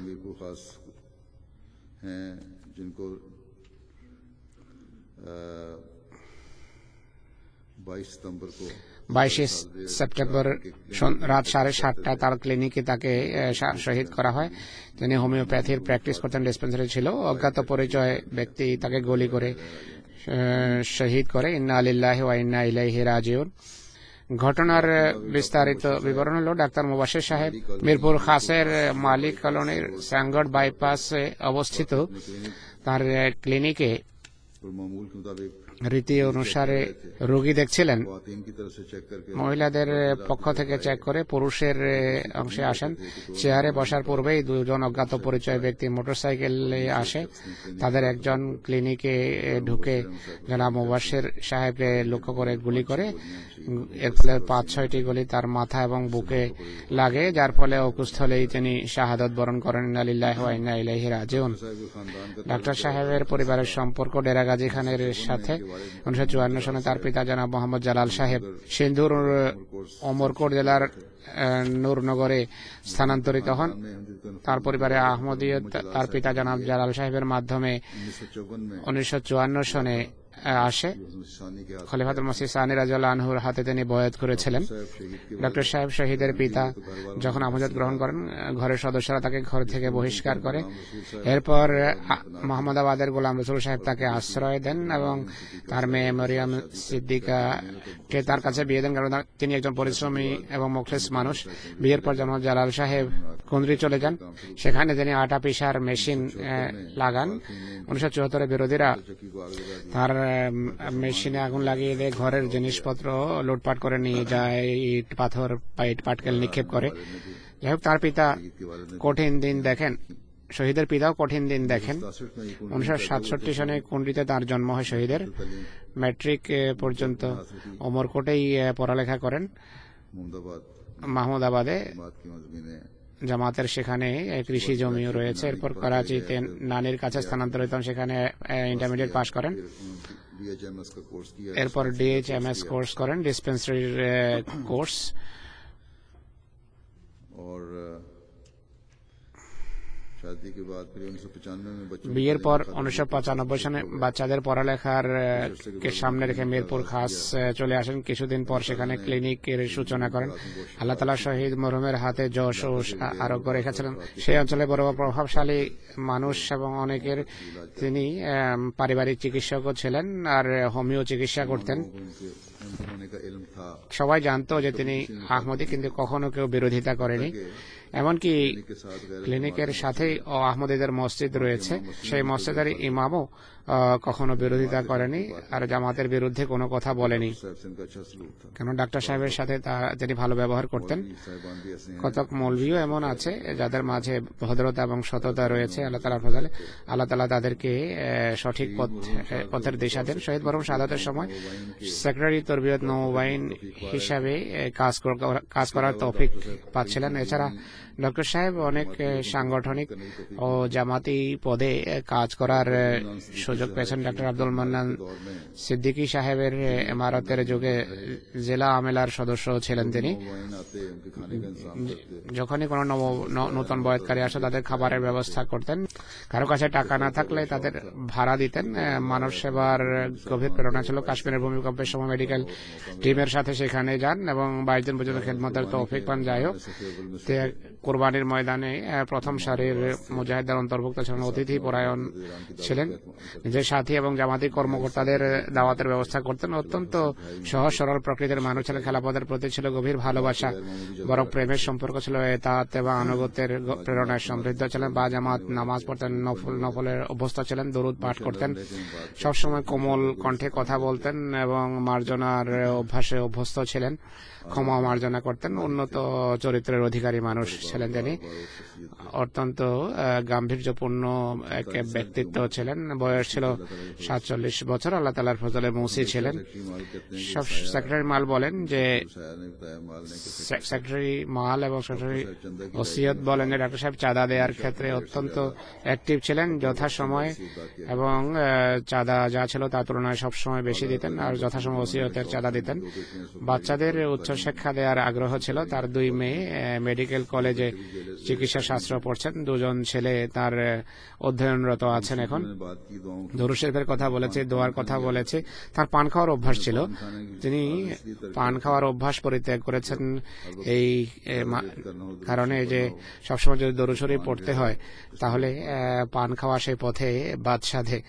বাইশে সেপ্টেম্বর রাত সাড়ে সাতটায় তার ক্লিনিকে তাকে শহীদ করা হয়। তিনি হোমিওপ্যাথির প্র্যাকটিস করতেন, ডিসপেন্সারি ছিল। অজ্ঞাত পরিচয় ব্যক্তি তাকে গুলি করে শহীদ করে। ইন্না লিল্লাহি ওয়া ইন্না ইলাইহি রাজিউন। ঘটনার বিস্তারিত বিবরণ হলো, ডাক্তার মুবাশশির সাহেব মিরপুর খাসের মালিক কলোনির স্যাঙ্গড বাইপাসে অবস্থিত তার ক্লিনিকে রীতি অনুসারে রোগী দেখছিলেন। মহিলাদের পক্ষ থেকে চেক করে পুরুষের অংশে আসেন। চেয়ারে বসার পূর্বেই দুজন অজ্ঞাত পরিচয় ব্যক্তি মোটরসাইকেলে আসে। তাদের একজন ক্লিনিকে ঢুকে জনাব মুবাশশির সাহেবকে লক্ষ্য করে গুলি করে। এর ফলে পাঁচ ছয়টি গুলি তার মাথা এবং বুকে লাগে, যার ফলে অকুস্থলেই তিনি শাহাদত বরণ করেন। ইন্না লিল্লাহি ওয়া ইন্না ইলাইহি রাজিউন। ডাক্তার সাহেবের পরিবারের সম্পর্ক ডেরাগাজী খানের সাথে। উনিশশো চুয়ান্ন সনে তার পিতা জনাব মোহাম্মদ জালাল সাহেব সিন্ধুর অমরকোট জেলার নূরনগরে স্থানান্তরিত হন। তার পরিবারে আহমদিয়ত তার পিতা জনাব জালাল সাহেবের মাধ্যমে উনিশশো চুয়ান্ন সনে আসে। খলিফাতুল মসিহ সানি রাদিয়াল্লাহু আনহুর হাতে তিনি বয়াত করেছিলেন। ডক্টর সাহেব শহীদের পিতা যখন আমজাদ গ্রহণ করেন, ঘরের সদস্যরা তাকে ঘর থেকে বহিষ্কার করে। এরপর মোহাম্মদাবাদের গোলাম রসুল সাহেব তাকে আশ্রয় দেন এবং তার মেয়ে মরিয়ম সিদ্দিকাকে তার কাছে বিয়ে দেন, কারণ তিনি একজন পরিশ্রমী এবং মুখলেস মানুষ। বিয়ের পর জনাব জালাল সাহেব কুন্দ্রি চলে যান। সেখানে তিনি আটা পিসার মেশিন লাগান। উনিশশো চুয়াত্তরে বিরোধীরা তার মেশিনে আগুন লাগিয়ে দিয়ে ঘরের জিনিসপত্র লুটপাট করে নিয়ে যায়, ইট পাথর ইট পাটকেল নিক্ষেপ করে। যাই হোক, তার পিতা কঠিন দিন দেখেন। শহীদের পিতাও কঠিন দিন দেখেন। सतासठ में ये कुंडली উনিশশো সাতষট্টি সনে কুন্ডিতে তার জন্ম হয় শহীদের। तालीम ম্যাট্রিক এ, পর্যন্ত ওমরকোটেই এ, পড়ালেখা করেন। मोहम्मदाबाद মাহমুদাবাদে बात की जमीनें জামাতের সেখানে এ, কৃষি জমিও রয়েছে। এরপর করাচিতে নানির কাছে স্থানান্তরিত হন, সেখানে ইন্টারমিডিয়েট পাশ করেন। बीएचएमएस का कोर्स किया এরপর ডিএইচএমএস কোর্স করেন, ডিসপেন্সারির কোর্স। और अ, शादी के बाद फिर उन्नीस सौ पचानवे में बच्चों বিয়ের পর উনিশশো পঁচানব্বই সনে বাচ্চাদের পড়ালেখার এ, কে সামনে রেখে মিরপুর খাস এ, চলে আসেন। কিছুদিন পর সেখানে ক্লিনিকের সূচনা করেন। আল্লাহ তাআলা শহীদ মরহুমের হাতে যশ ও আ- আরোগ্য রেখেছিলেন। সেই অঞ্চলে বড় বড় প্রভাবশালী মানুষ এবং অনেকের তিনি এম, পারিবারিক চিকিৎসকও ছিলেন আর হোমিও চিকিৎসা করতেন। उनके उनके होने का इल्म था সবাই জানতো যে তিনি আহমদী, কিন্তু কখনো কেউ বিরোধিতা করেনি। এমনকি के साथ गैर ক্লিনিকের সাথেই ও আহমদীদের মসজিদ রয়েছে, সেই মসজিদের ইমামও আহ, কখনো বিরোধিতা করেনি আর জামাতের বিরুদ্ধে কোনো কথা বলেনি, साहब से इनका अच्छा सलूक था। কেন ডাক্তার সাহেবের সাথে তা- তিনি ভালো ব্যবহার করতেন। साहिबान भी ऐसे हैं কতক মৌলভীও এমন আছে যাদের মাঝে ভদ্রতা এবং সততা রয়েছে। আল্লাহ তাআলার ফজলে আল্লাহ তাআলা তাদেরকে আহ, সঠিক পথ আহ, পথের দিশা দেন। শহীদ মরহুম শাহাদাতের সময় সেক্রেটারি তরবিয়ত নৌবাহিন হিসাবে আহ, কাজ কর- কাজ করার তৌফিক পাচ্ছিলেন। এছাড়া ডক্টর সাহেব অনেক আহ, সাংগঠনিক ও জামাতি পদে আহ, কাজ করার আহ, সুযোগ পেয়েছেন। ডক্টর আব্দুল মান্নান সিদ্দিকী সাহেবের আহ, ইমারতের যুগে জেলা আমেলার সদস্য ছিলেন তিনি। वाइन आते उनके खाने का इंतजाम करते যখনই কোনো নব- ন- নতুন বয়ৎকারী আসে তাদের খাবারের ব্যবস্থা করতেন। কারো কাছে টাকা না থাকলে তাদের ভাড়া দিতেন। আহ, মানব সেবার গভীর প্রেরণা ছিল। কাশ্মীরের ভূমিকম্পের সময় মেডিকেল টিমের সাথে সেখানে যান এবং বাইশ দিন পর্যন্ত খেদমতের তৌফিক পান। যাই হোক, তে কোরবানির ময়দানে আহ, প্রথম সারির মুজাহিদদের অন্তর্ভুক্ত ছিলেন, অতিথি পরায়ণ ছিলেন, নিজের সাথী এবং জামাতি কর্মকর্তাদের দাওয়াতের ব্যবস্থা করতেন। অত্যন্ত সহজ সরল প্রকৃতির মানুষ ছিলেন। খেলাফতের প্রতি ছিল গভীর ভালোবাসা, বড় প্রেমের সম্পর্ক ছিল। এতাত এবং আনুগত্যের গ- প্রেরণায় সমৃদ্ধ ছিলেন। বা জামাত নামাজ পড়তেন, নফল নফলের অভ্যস্ত ছিলেন, দরুদ পাঠ করতেন, সবসময় কোমল কণ্ঠে কথা বলতেন এবং মার্জনার অভ্যাসে অভ্যস্ত ছিলেন, ক্ষমা মার্জনা করতেন। উন্নত চরিত্রের অধিকারী মানুষ ছিলেন তিনি। অত্যন্ত আহ, গাম্ভীর্যপূর্ণ এক ব্যক্তিত্ব ছিলেন। বয়স ছিল সাতচল্লিশ বছর। আল্লাহ তাআলার ফজলে মৌসি ছিলেন। সব সেক্রেটারি মাল বলেন যে साया ने बताया माल ने कि সে- সেক্রেটারি মাল এবং সেক্রেটারি ওসিয়ত বলেন যে ডাক্তার সাহেব চাঁদা দেওয়ার ক্ষেত্রে অত্যন্ত অ্যাক্টিভ ছিলেন, যথাসময় এবং আহ, চাঁদা যা ছিল তার তুলনায় সবসময় বেশি দিতেন আর যথাসময় ওসিয়তের চাঁদা দিতেন। বাচ্চাদের উচ্চশিক্ষা দেওয়ার আগ্রহ ছিল। তার দুই মেয়ে আহ, মেডিকেল কলেজে চিকিৎসা শাস্ত্র পড়ছেন, দুজন ছেলে তার আহ, অধ্যয়নরত আছেন এখন। मैंने बात की दुआओं की দরুদ শরীফের কথা বলেছে, দোয়ার কথা বলেছে। তার পান খাওয়ার অভ্যাস ছিল, তিনি পান খাওয়ার অভ্যাস পরিত্যাগ করেছেন এই এ, মা- কারণে যে সবসময় যদি দরুদ শরীফ পড়তে হয় তাহলে আহ, পান খাওয়া সেই পথে বাদ সাধে।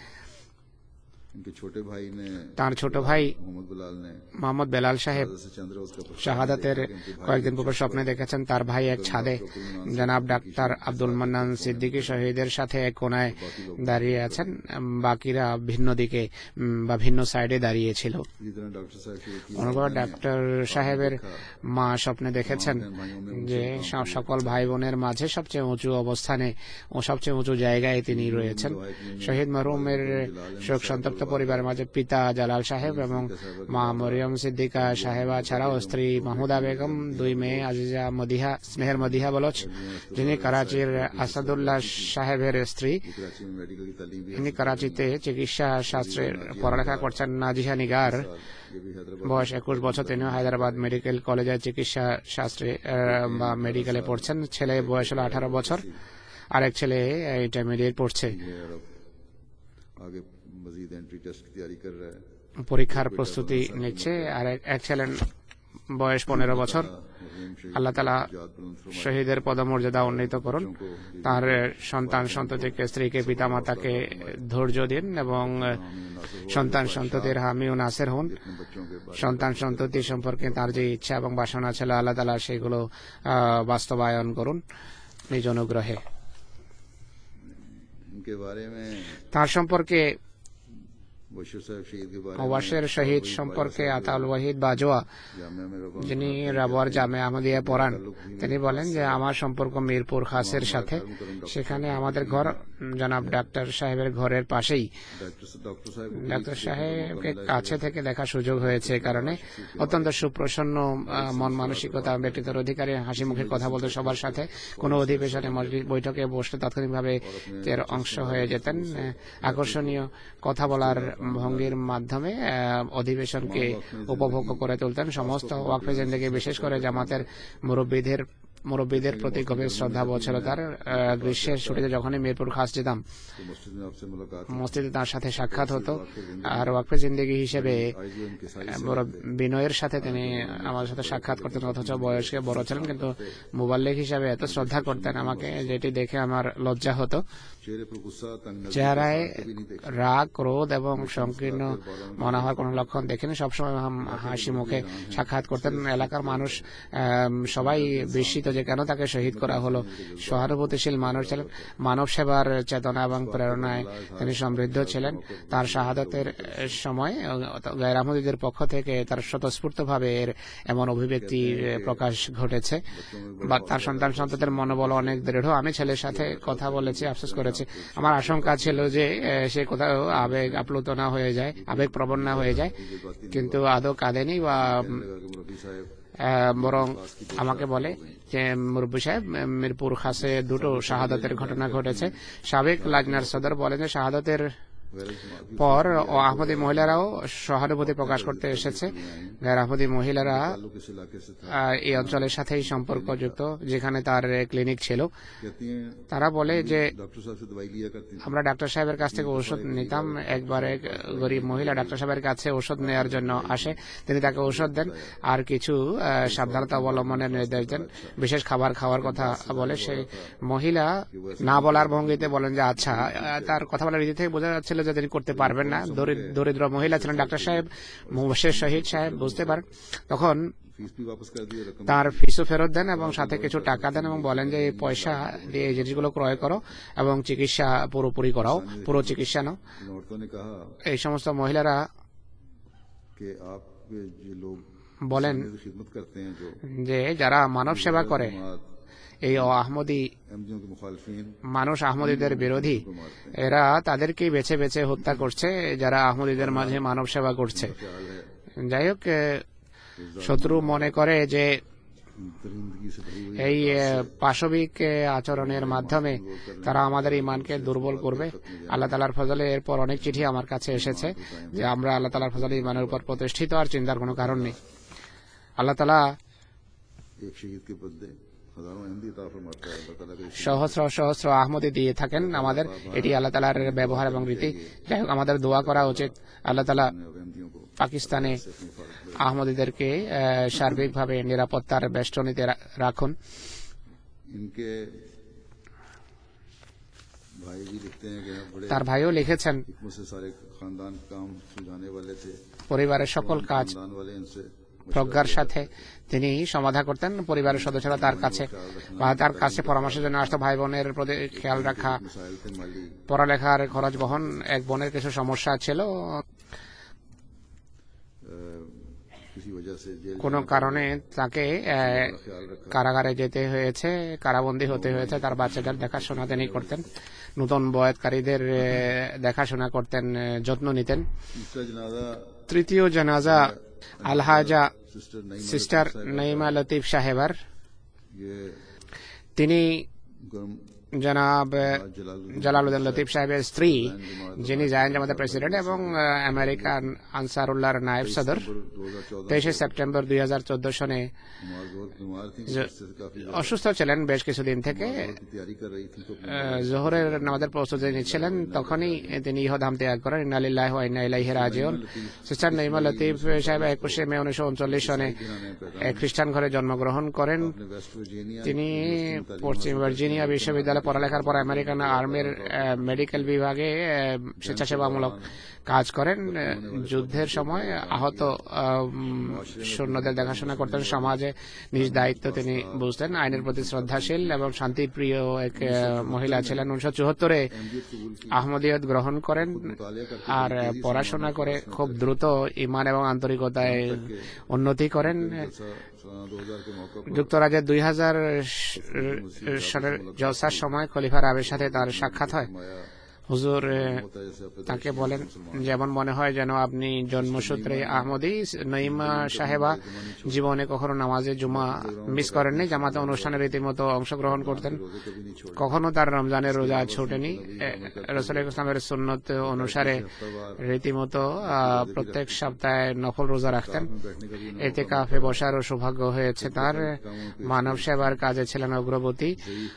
इनके छोटे भाई ने তার ছোট ভাই मोहम्मद बिलाल ने মোহাম্মদ বেলাল সাহেব से चंद्र उसका प्रश्न শাহাদাতের কয়েকদিন পূর্বে স্বপ্নে দেখেছেন তার ভাই এক ছাদে জনাব ডাক্তার আব্দুল মান্নান সিদ্দিকী শহীদের সাথে এক কোনায় দাঁড়িয়ে আছেন, উম, বাকিরা ভিন্ন দিকে উম, বা ভিন্ন সাইডে দাঁড়িয়েছিল। इसी तरह डॉक्टर साहब की অনুগ্রহ ডাক্তার সাহেবের মা স্বপ্নে দেখেছেন যে সব সকল ভাই বোনের মাঝে সবচেয়ে উঁচু অবস্থানে ও সবচেয়ে উঁচু জায়গায় তিনি রয়েছেন। শহীদ মরহুমের শোক সন্তপ্ত পরিবারের মাঝে পিতা জালাল সাহেব এবং মা মরিয়ম সিদ্দিকা সাহেবা ছাড়াও স্ত্রী মাহমুদা বেগম, দুই মেয়ে আজিজা মদিহা স্নেহের মদিহা বলোচ, যিনি করাচির আসাদুল্লাহ সাহেবের স্ত্রী। कराची में मेडिकल की तालीम भी তিনি করাচিতে চিকিৎসা শাস্ত্রের পড়ালেখা করছেন। নাজিহা নিগার ये भी हैदराबाद বয়স একুশ বছর, তিনি হায়দ্রাবাদ মেডিকেল কলেজে চিকিৎসা শাস্ত্রে আহ, বা মেডিকেলে পড়ছেন। ছেলে বয়স হলো আঠারো বছর, আরেক ছেলে ইন্টারমিডিয়েট পড়ছে, है और अब आगे मजीद एंट्री टेस्ट की तैयारी कर रहा है। পরীক্ষার প্রস্তুতি নিচ্ছে। আর এক- এক ছেলে বয়স পনেরো বছর। আল্লাহ তাআলা শহীদের পদমর্যাদা উন্নীত করুন, তার সন্তান সন্ততিকে, স্ত্রীকে, পিতামাতাকে ধৈর্য দিন এবং সন্তান সন্ততির হামি ও নাসের হন। बच्चों के बाद সন্তান সন্ততি সম্পর্কে তার যে ইচ্ছা এবং বাসনা ছিল আল্লাহ তাআলা সেগুলো আহ, বাস্তবায়ন করুন নিজ অনুগ্রহে। इनके बारे में তার সম্পর্কে बशीर साहब शहीद के बारे में ওয়াসের শহীদ সম্পর্কে আতাউল ওয়াহিদ বাজওয়া, जामिया में रकम যিনি রাবওয়ার জামে আহমদিয়া পড়ান, তিনি বলেন যে আমার সম্পর্ক মিরপুর খাসের সাথে। সেখানে আমাদের ঘর জনাব ডাক্তার সাহেবের ঘরের পাশেই। डॉक्टर साहब ডাক্তার সাহেবকে কাছে থেকে দেখার সুযোগ হয়েছে, এই কারণে অত্যন্ত সুপ্রসন্ন আহ, মন মানসিকতা, ব্যক্তিত্বের অধিকারী, হাসি মুখে কথা বলতে সবার সাথে। কোনো অধিবেশনে মজলিস বৈঠকে বসলে তাৎক্ষণিকভাবে এর অংশ হয়ে যেতেন। আহ, আকর্ষণীয় কথা বলার ভঙ্গির মাধ্যমে আহ, অধিবেশনকে উপভোগ করে তুলতেন। সমস্ত ওয়াকফে জিন্দেগি, বিশেষ করে জামাতের মুরব্বীদের মুরব্বীদের প্রতি গভীর শ্রদ্ধা ছিল তার। আহ, গ্রীষ্মের ছুটিতে যখনই মিরপুর খাস যেতাম, तो मस्जिद में आपसे मुलाकात মসজিদে তার সাথে সাক্ষাৎ হতো। আর ওয়াকফে জিন্দেগি হিসেবে বড় বিনয়ের সাথে তিনি আমার সাথে সাক্ষাৎ করতেন, অথচ বয়সে বড় ছিলেন, কিন্তু মুবাল্লিগ হিসাবে এত শ্রদ্ধা করতেন আমাকে, যেটি দেখে আমার লজ্জা হতো। चेहरे पर गुस्सा तंग नजर চেহারায় कभी नहीं देखा রাগ, ক্রোধ এবং সংকীর্ণ মনে হওয়ার কোনো লক্ষণ দেখিনি। সবসময় হাম- হাসি মুখে সাক্ষাৎ করতেন। এলাকার মানুষ আম, সবাই বিস্মিত যে কেন তাকে শহীদ করা হলো। সহানুভূতিশীল মানুষ ছিলেন, মানব সেবার চেতনা এবং প্রেরণায় তিনি সমৃদ্ধ ছিলেন। তার শাহাদতের সময় গায়ের আহমদীদের পক্ষ থেকে তার স্বতঃস্ফূর্তভাবে এর এমন অভিব্যক্তি প্রকাশ ঘটেছে। বা তার সন্তান সন্ততির মনোবল অনেক দৃঢ়। আমি ছেলের সাথে কথা বলেছি, আফসোস করেছি। আমার আশঙ্কা ছিল যে আহ, সে কোথাও আবেগ আপ্লুত না হয়ে যায়, আবেগ প্রবণ না হয়ে যায়, কিন্তু আদৌ কাঁদেনি বা উম, मुरब्बी साहब আহ, বরং আমাকে বলে যে মুরব্বী সাহেব, মিরপুর খাসে দুটো শাহাদাতের ঘটনা ঘটেছে। সাবেক লাজনার সদর বলেন যে শাহাদাতের পর ও আহমদী মহিলারাও সহানুভূতি প্রকাশ করতে এসেছে। গায়ের আহমদী মহিলারা ताल्लुक इस इलाके से था আহ, এই অঞ্চলের সাথেই সম্পর্কযুক্ত, যেখানে তার ক্লিনিক ছিল। कहती हैं তারা বলে যে डॉक्टर साहब से दवाई लिया करती थी আমরা ডাক্তার সাহেবের কাছ থেকে ওষুধ নিতাম। একবার এক গরিব মহিলা ডাক্তার সাহেবের কাছে ওষুধ নেওয়ার জন্য আসে, তিনি তাকে ওষুধ দেন আর কিছু আহ, সাবধানতা অবলম্বনের নির্দেশ দেন, বিশেষ খাবার খাওয়ার কথা বলে। সেই মহিলা না বলার ভঙ্গিতে বলেন যে আচ্ছা। আহ, তার কথা বলার রীতি থেকে বোঝা যাচ্ছিল যে তিনি করতে পারবেন না। দরিদ্র দরিদ্র মহিলা ছিলেন। ডাক্তার সাহেব, মুবাশশির শহীদ সাহেব বুঝতে পারেন, তখন फीस भी वापस कर दिए रकम তার ফিসও ফেরত দেন এবং সাথে কিছু টাকা দেন এবং বলেন যে এই পয়সা দিয়ে এই জিনিসগুলো ক্রয় করো এবং চিকিৎসা পুরোপুরি করাও, পুরো চিকিৎসা নাও। इन औरतों ने कहा এই সমস্ত মহিলারা कि आप जो लोग বলেন खिदमत करते हैं जो যে যারা মানব সেবা করে, जमात এই আহমদী एमजीओ के मुखालफिन মানুষ আহমদীদের বিরোধী, এরা তাদেরকেই বেছে বেছে হত্যা করছে যারা আহমদীদের মাঝে মানব সেবা করছে। ख्याल है যাই হোক, শত্রু মনে করে যে दरिंदगी से भरी हुई এই আহ, পাশবিক আহ, আচরণের মাধ্যমে তারা আমাদের ইমানকে দুর্বল করবে। আল্লাহ তালার ফজলে এরপর অনেক চিঠি আমার কাছে এসেছে যে আমরা আল্লাহ তালার ফজলে ইমানের উপর প্রতিষ্ঠিত, আর চিন্তার কোনো কারণ নেই। আল্লাহ তালা एक शहीद के बदले हजारों अहमदी अता फरमाता है। अल्लाह ताला के সহস্র সহস্র আহমদি দিয়ে থাকেন আমাদের, এটি আল্লাহ তালার ব্যবহার এবং রীতি। যাই হোক, আমাদের দোয়া করা উচিত আল্লাহ তালা अहमदियों को পাকিস্তানে আহমদীদেরকে আহ, সার্বিকভাবে নিরাপত্তার বেষ্টনীতে রা- রাখুন। इनके भाई भी लिखते हैं कि हम बड़े তার ভাইও লিখেছেন हिकमत से सारे खानदान काम सुलझाने वाले थे, পরিবারের সকল কাজ खानदान वाले इनसे প্রজ্ঞার সাথে তিনি সমাধা করতেন। পরিবারের সদস্যরা তার কাছে বা তার কাছে পরামর্শের জন্য আসতো। ভাই বোনের প্রতি খেয়াল রাখা, मिसाइल थे माली পড়ালেখার খরচ বহন। এক বোনের কিছু সমস্যা ছিল, अ, किसी वजह से जेल কোনো কারণে তাকে আহ, ख्याल रखा। কারাগারে যেতে হয়েছে, কারাবন্দী হতে হয়েছে। তার বাচ্চাদের দেখাশোনা তিনি করতেন, নতুন বয়াতকারীদের আহ, দেখাশোনা করতেন, আহ, যত্ন নিতেন। तीसरा जनाजा তৃতীয় জানাজা আলহাজা सिस्टर नईमा সিস্টার নঈমা লতিফ সাহেবার। ये তিনি गरम জনাব जलालुद्दीन জালালউদ্দিন লতিফ সাহেবের স্ত্রী, যিনি জায়ান জামাতের প্রেসিডেন্ট এবং আহ, আমেরিকান আনসারুল্লাহর নায়েব সদর। दो हजार चौदह তেইশে সেপ্টেম্বর দুই হাজার চোদ্দ সনে माँ बहुत बीमार थी, जो- इससे काफी অসুস্থ ছিলেন বেশ কিছুদিন থেকে। ज्यादा की तैयारी कर रही थी तो अपने আহ, জোহরের নামাজের প্রস্তুতি নিচ্ছিলেন, তখনই তিনি ইহধাম ত্যাগ করেন। ইন্না লিল্লাহি ওয়া ইন্না ইলাইহি রাজিউন। সিস্টার নঈমা লতিফ সাহেব একুশে মে উনিশশো উনচল্লিশ সনে এক খ্রিস্টান ঘরে জন্মগ্রহণ করেন। अपने वेस्ट वर्जीनिया তিনি পশ্চিম ভার্জিনিয়া বিশ্ববিদ্যালয় সালে পড়ালেখার পর আমেরিকান আর্মির মেডিকেল বিভাগে স্বেচ্ছাসেবামূলক কাজ করেন। যুদ্ধের সময় আহত সৈন্যদের দেখাশোনা করতেন, সমাজে নিজ দায়িত্ব তিনি বুঝতেন, আইনের প্রতি শ্রদ্ধাশীল এবং শান্তিপ্রিয় এক মহিলা ছিলেন। উনিশশো চুয়াত্তরে আহমদিয়ত গ্রহণ করেন আর পড়াশোনা করে খুব দ্রুত ইমান এবং আন্তরিকতায় উন্নতি করেন। যুক্তরাজ্যের দুই হাজার সালের জলসার সময় খলিফা রাবের সাথে তার সাক্ষাৎ হয়। হুজুর তাকে বলেন, যেমন মনে হয় যেন আপনি জন্মসূত্রে আহমদী। নঈমা সাহেবা জীবনে কখনো নামাজে জুমা মিস করেননি, জামাতে অনুষ্ঠানে রীতিমতো অংশগ্রহণ করতেন, কখনো তার রমজানের রোজা ছুটেনি। রাসূল ইসলামের সুন্নত অনুসারে রীতিমতো প্রত্যেক সপ্তাহে নফল রোজা রাখতেন। এতে কাফে বসার সৌভাগ্য হয়েছে তার। মানব সেবার কাজে ছিলেন অগ্রবর্তী।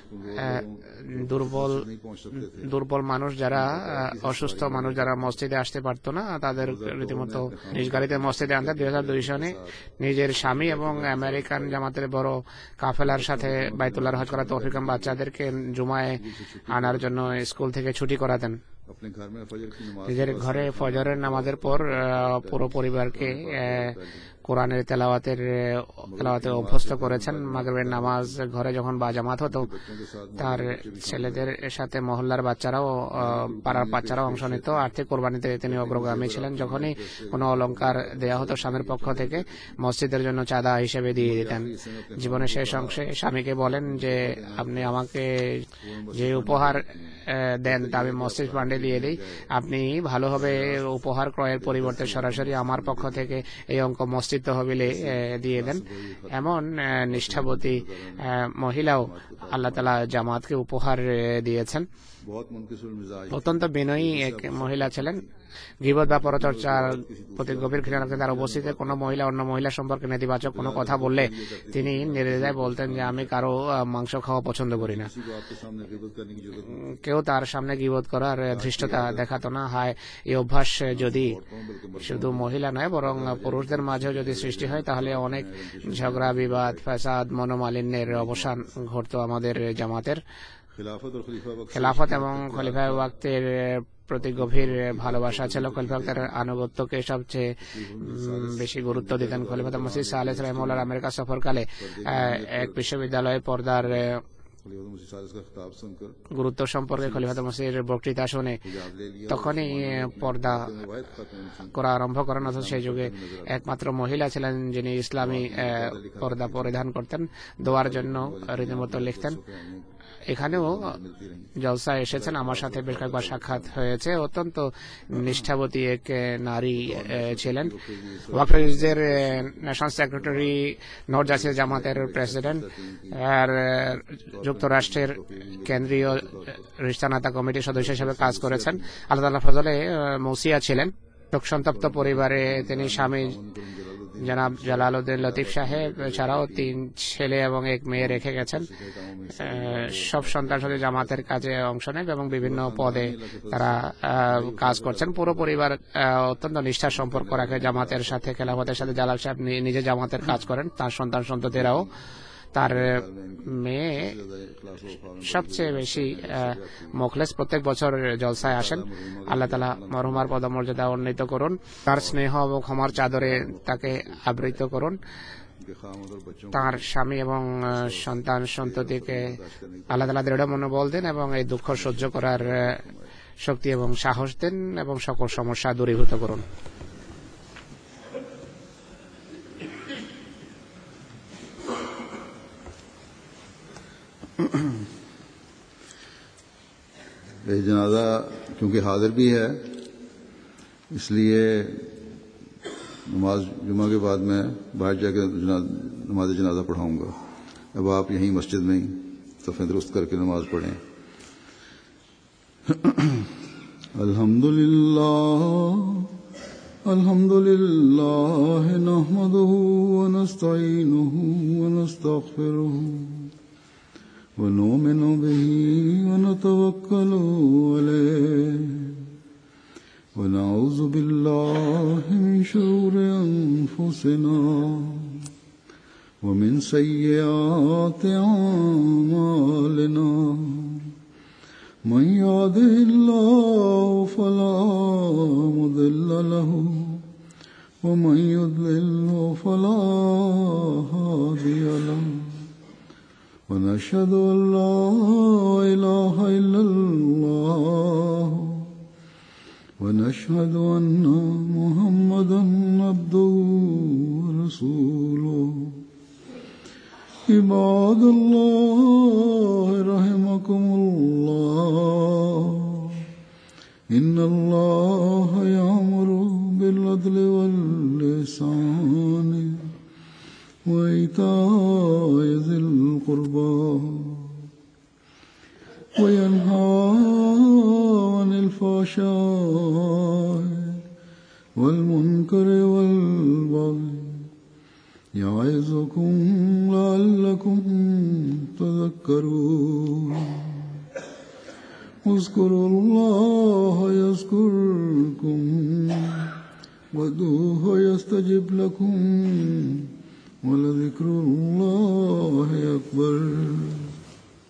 দুর্বল দুর্বল মানুষ যারা, অসুস্থ মানুষ যারা মসজিদে আসতে পারতো না, তাদের রীতিমতো নিজ গাড়িতে মসজিদে আনতেন। দুই হাজার দুই সনে নিজের স্বামী এবং আমেরিকান জামাতের বড় কাফেলার সাথে বাইতুল্লাহর হজ করা তৌফিক বাচ্চাদেরকে জুমায় আনার জন্য স্কুল থেকে ছুটি করাতেন। নিজের ঘরে ফজরের নামাজের পর পুরো পরিবারকে কোরআনের তেলাওয়াতের তেলাওয়াতে অভ্যস্ত করেছেন। মাগরিবের নামাজ ঘরে যখন বাজামাত হতো, তার ছেলেদের সাথে মহল্লার বাচ্চারাও, পাড়ার বাচ্চারাও অংশ নিত। আর্থিক কোরবানিতে তিনি অগ্রগামী ছিলেন। যখনই কোনো অলংকার দেয়া হতো স্বামীর পক্ষ থেকে, মসজিদের জন্য চাঁদা হিসেবে দিয়ে দিতেন। জীবনের শেষ অংশে স্বামীকে বলেন যে, আপনি আমাকে যে উপহার দেন তা আমি মসজিদ ফান্ডে দিয়ে দিই, আপনি ভালোভাবে উপহার ক্রয়ের পরিবর্তে সরাসরি আমার পক্ষ থেকে এই অঙ্ক মসজিদ তহবিলে দিয়ে দেন। এমন নিষ্ঠাবতী মহিলাও আল্লাহ তাআলা জামাতকে উপহার দিয়েছেন। অত্যন্ত বিনয়ী এক মহিলা ছিলেন। গীবত বা পরচর্চার প্রতি গভীর ঘৃণা রাখতেন। তার উপস্থিতিতে কোনো মহিলা অন্য মহিলা সম্পর্কে নেতিবাচক কোনো কথা বললে তিনি নির্দ্বিধায় বলতেন যে, আমি কারো মাংস খাওয়া পছন্দ করি না। কেউ তার সামনে গীবত করার ধৃষ্টতা দেখাতো না। হায়, এই অভ্যাস যদি শুধু মহিলা নয় বরং পুরুষদের মাঝেও যদি সৃষ্টি হয়, তাহলে অনেক ঝগড়া, বিবাদ, ফাসাদ, মনোমালিন্যের অবসান ঘটতো আমাদের জামাতের। খেলাফত এবং খলিফা ওয়াক্তের প্রতি গভীর ভালোবাসা ছিল। খলিফার আনুগত্যকে সবচেয়ে বেশি গুরুত্ব দিতেন। খলিফা মসজিদ সালেহ রাহিমাহুল্লাহ আমেরিকা সফরকালে এক বিশ্ববিদ্যালয়ে পর্দার গুরুত্ব সম্পর্কে খলিফা মসজিদের বক্তৃতা শুনে তখনই পর্দা করা আরম্ভ করেন। অথচ সেই যুগে একমাত্র মহিলা ছিলেন যিনি ইসলামী পর্দা পরিধান করতেন। দোয়ার জন্য রীতিমতো লিখতেন। এখানেও জলসা এসেছেন, আমার সাথে বেশ কয়েকবার সাক্ষাৎ হয়েছে। অত্যন্ত নিষ্ঠাবতী এক নারী ছিলেন। ওয়াকফের ন্যাশনাল সেক্রেটারি, নর্থ জার্সি জামাতের প্রেসিডেন্ট, আর যুক্তরাষ্ট্রের কেন্দ্রীয় রিশতানাতা কমিটির সদস্য হিসেবে কাজ করেছেন। আল্লাহ তাআলার ফজলে মৌসিয়া ছিলেন। শোক সন্তপ্ত পরিবারে তিনি স্বামী জনাব জালালউদ্দিন লতিফ সাহেব ছাড়াও তিন ছেলে এবং এক মেয়ে রেখে গেছেন। সব সন্তান সাথে জামাতের কাজে অংশ নেন এবং বিভিন্ন পদে তারা কাজ করছেন। পুরো পরিবার অত্যন্ত নিষ্ঠার সম্পর্ক রাখে জামাতের সাথে। খেলাফতের সাথে জালাল সাহেব নিজে জামাতের কাজ করেন, তার সন্তান সন্ততিরাও। তার মেয়ে সবচেয়ে বেশি মোখলেস, প্রত্যেক বছর জলসায় আসেন। আল্লাহ তাআলা মরহুমার পদমর্যাদা উন্নীত করুন, তার স্নেহ এবং ক্ষমার চাদরে তাকে আবৃত করুন। তার স্বামী এবং সন্তান সন্ততিকে আল্লাহ তাআলা দৃঢ় মনোবল দেন এবং এই দুঃখ সহ্য করার শক্তি এবং সাহস দেন এবং সকল সমস্যা দূরীভূত করুন। ये जनाजा क्योंकि हाजिर भी है, इसलिए नमाज जुमा के बाद मैं बाहर जाकर नमाज जनाजा पढ़ाऊंगा। अब आप यहीं मस्जिद में ही सफ़े दुरुस्त करके नमाज पढ़ें। अल्हम्दुलिल्लाह अल्हम्दुलिल्लाह नहमदुहु व नस्तईनुहु व नस्तगफिरुहु ونؤمن به ونتوكل عليه ونعوذ بالله من شرور أنفسنا ومن سيئات أعمالنا من يهده الله فلا مضل له ومن يضلل فلا هادي له ونشهد أن لا إله إلا الله ونشهد أن محمدا عبده ورسوله عباد الله رحمكم الله إن الله يأمر بالعدل والإحسان وإيتاء ذي القربى وينهى عن الفحشاء والمنكر والبغي يعظكم لعلكم تذكرون اذكروا الله يذكركم وادعوه يستجب لكم ولذكر الله أكبر.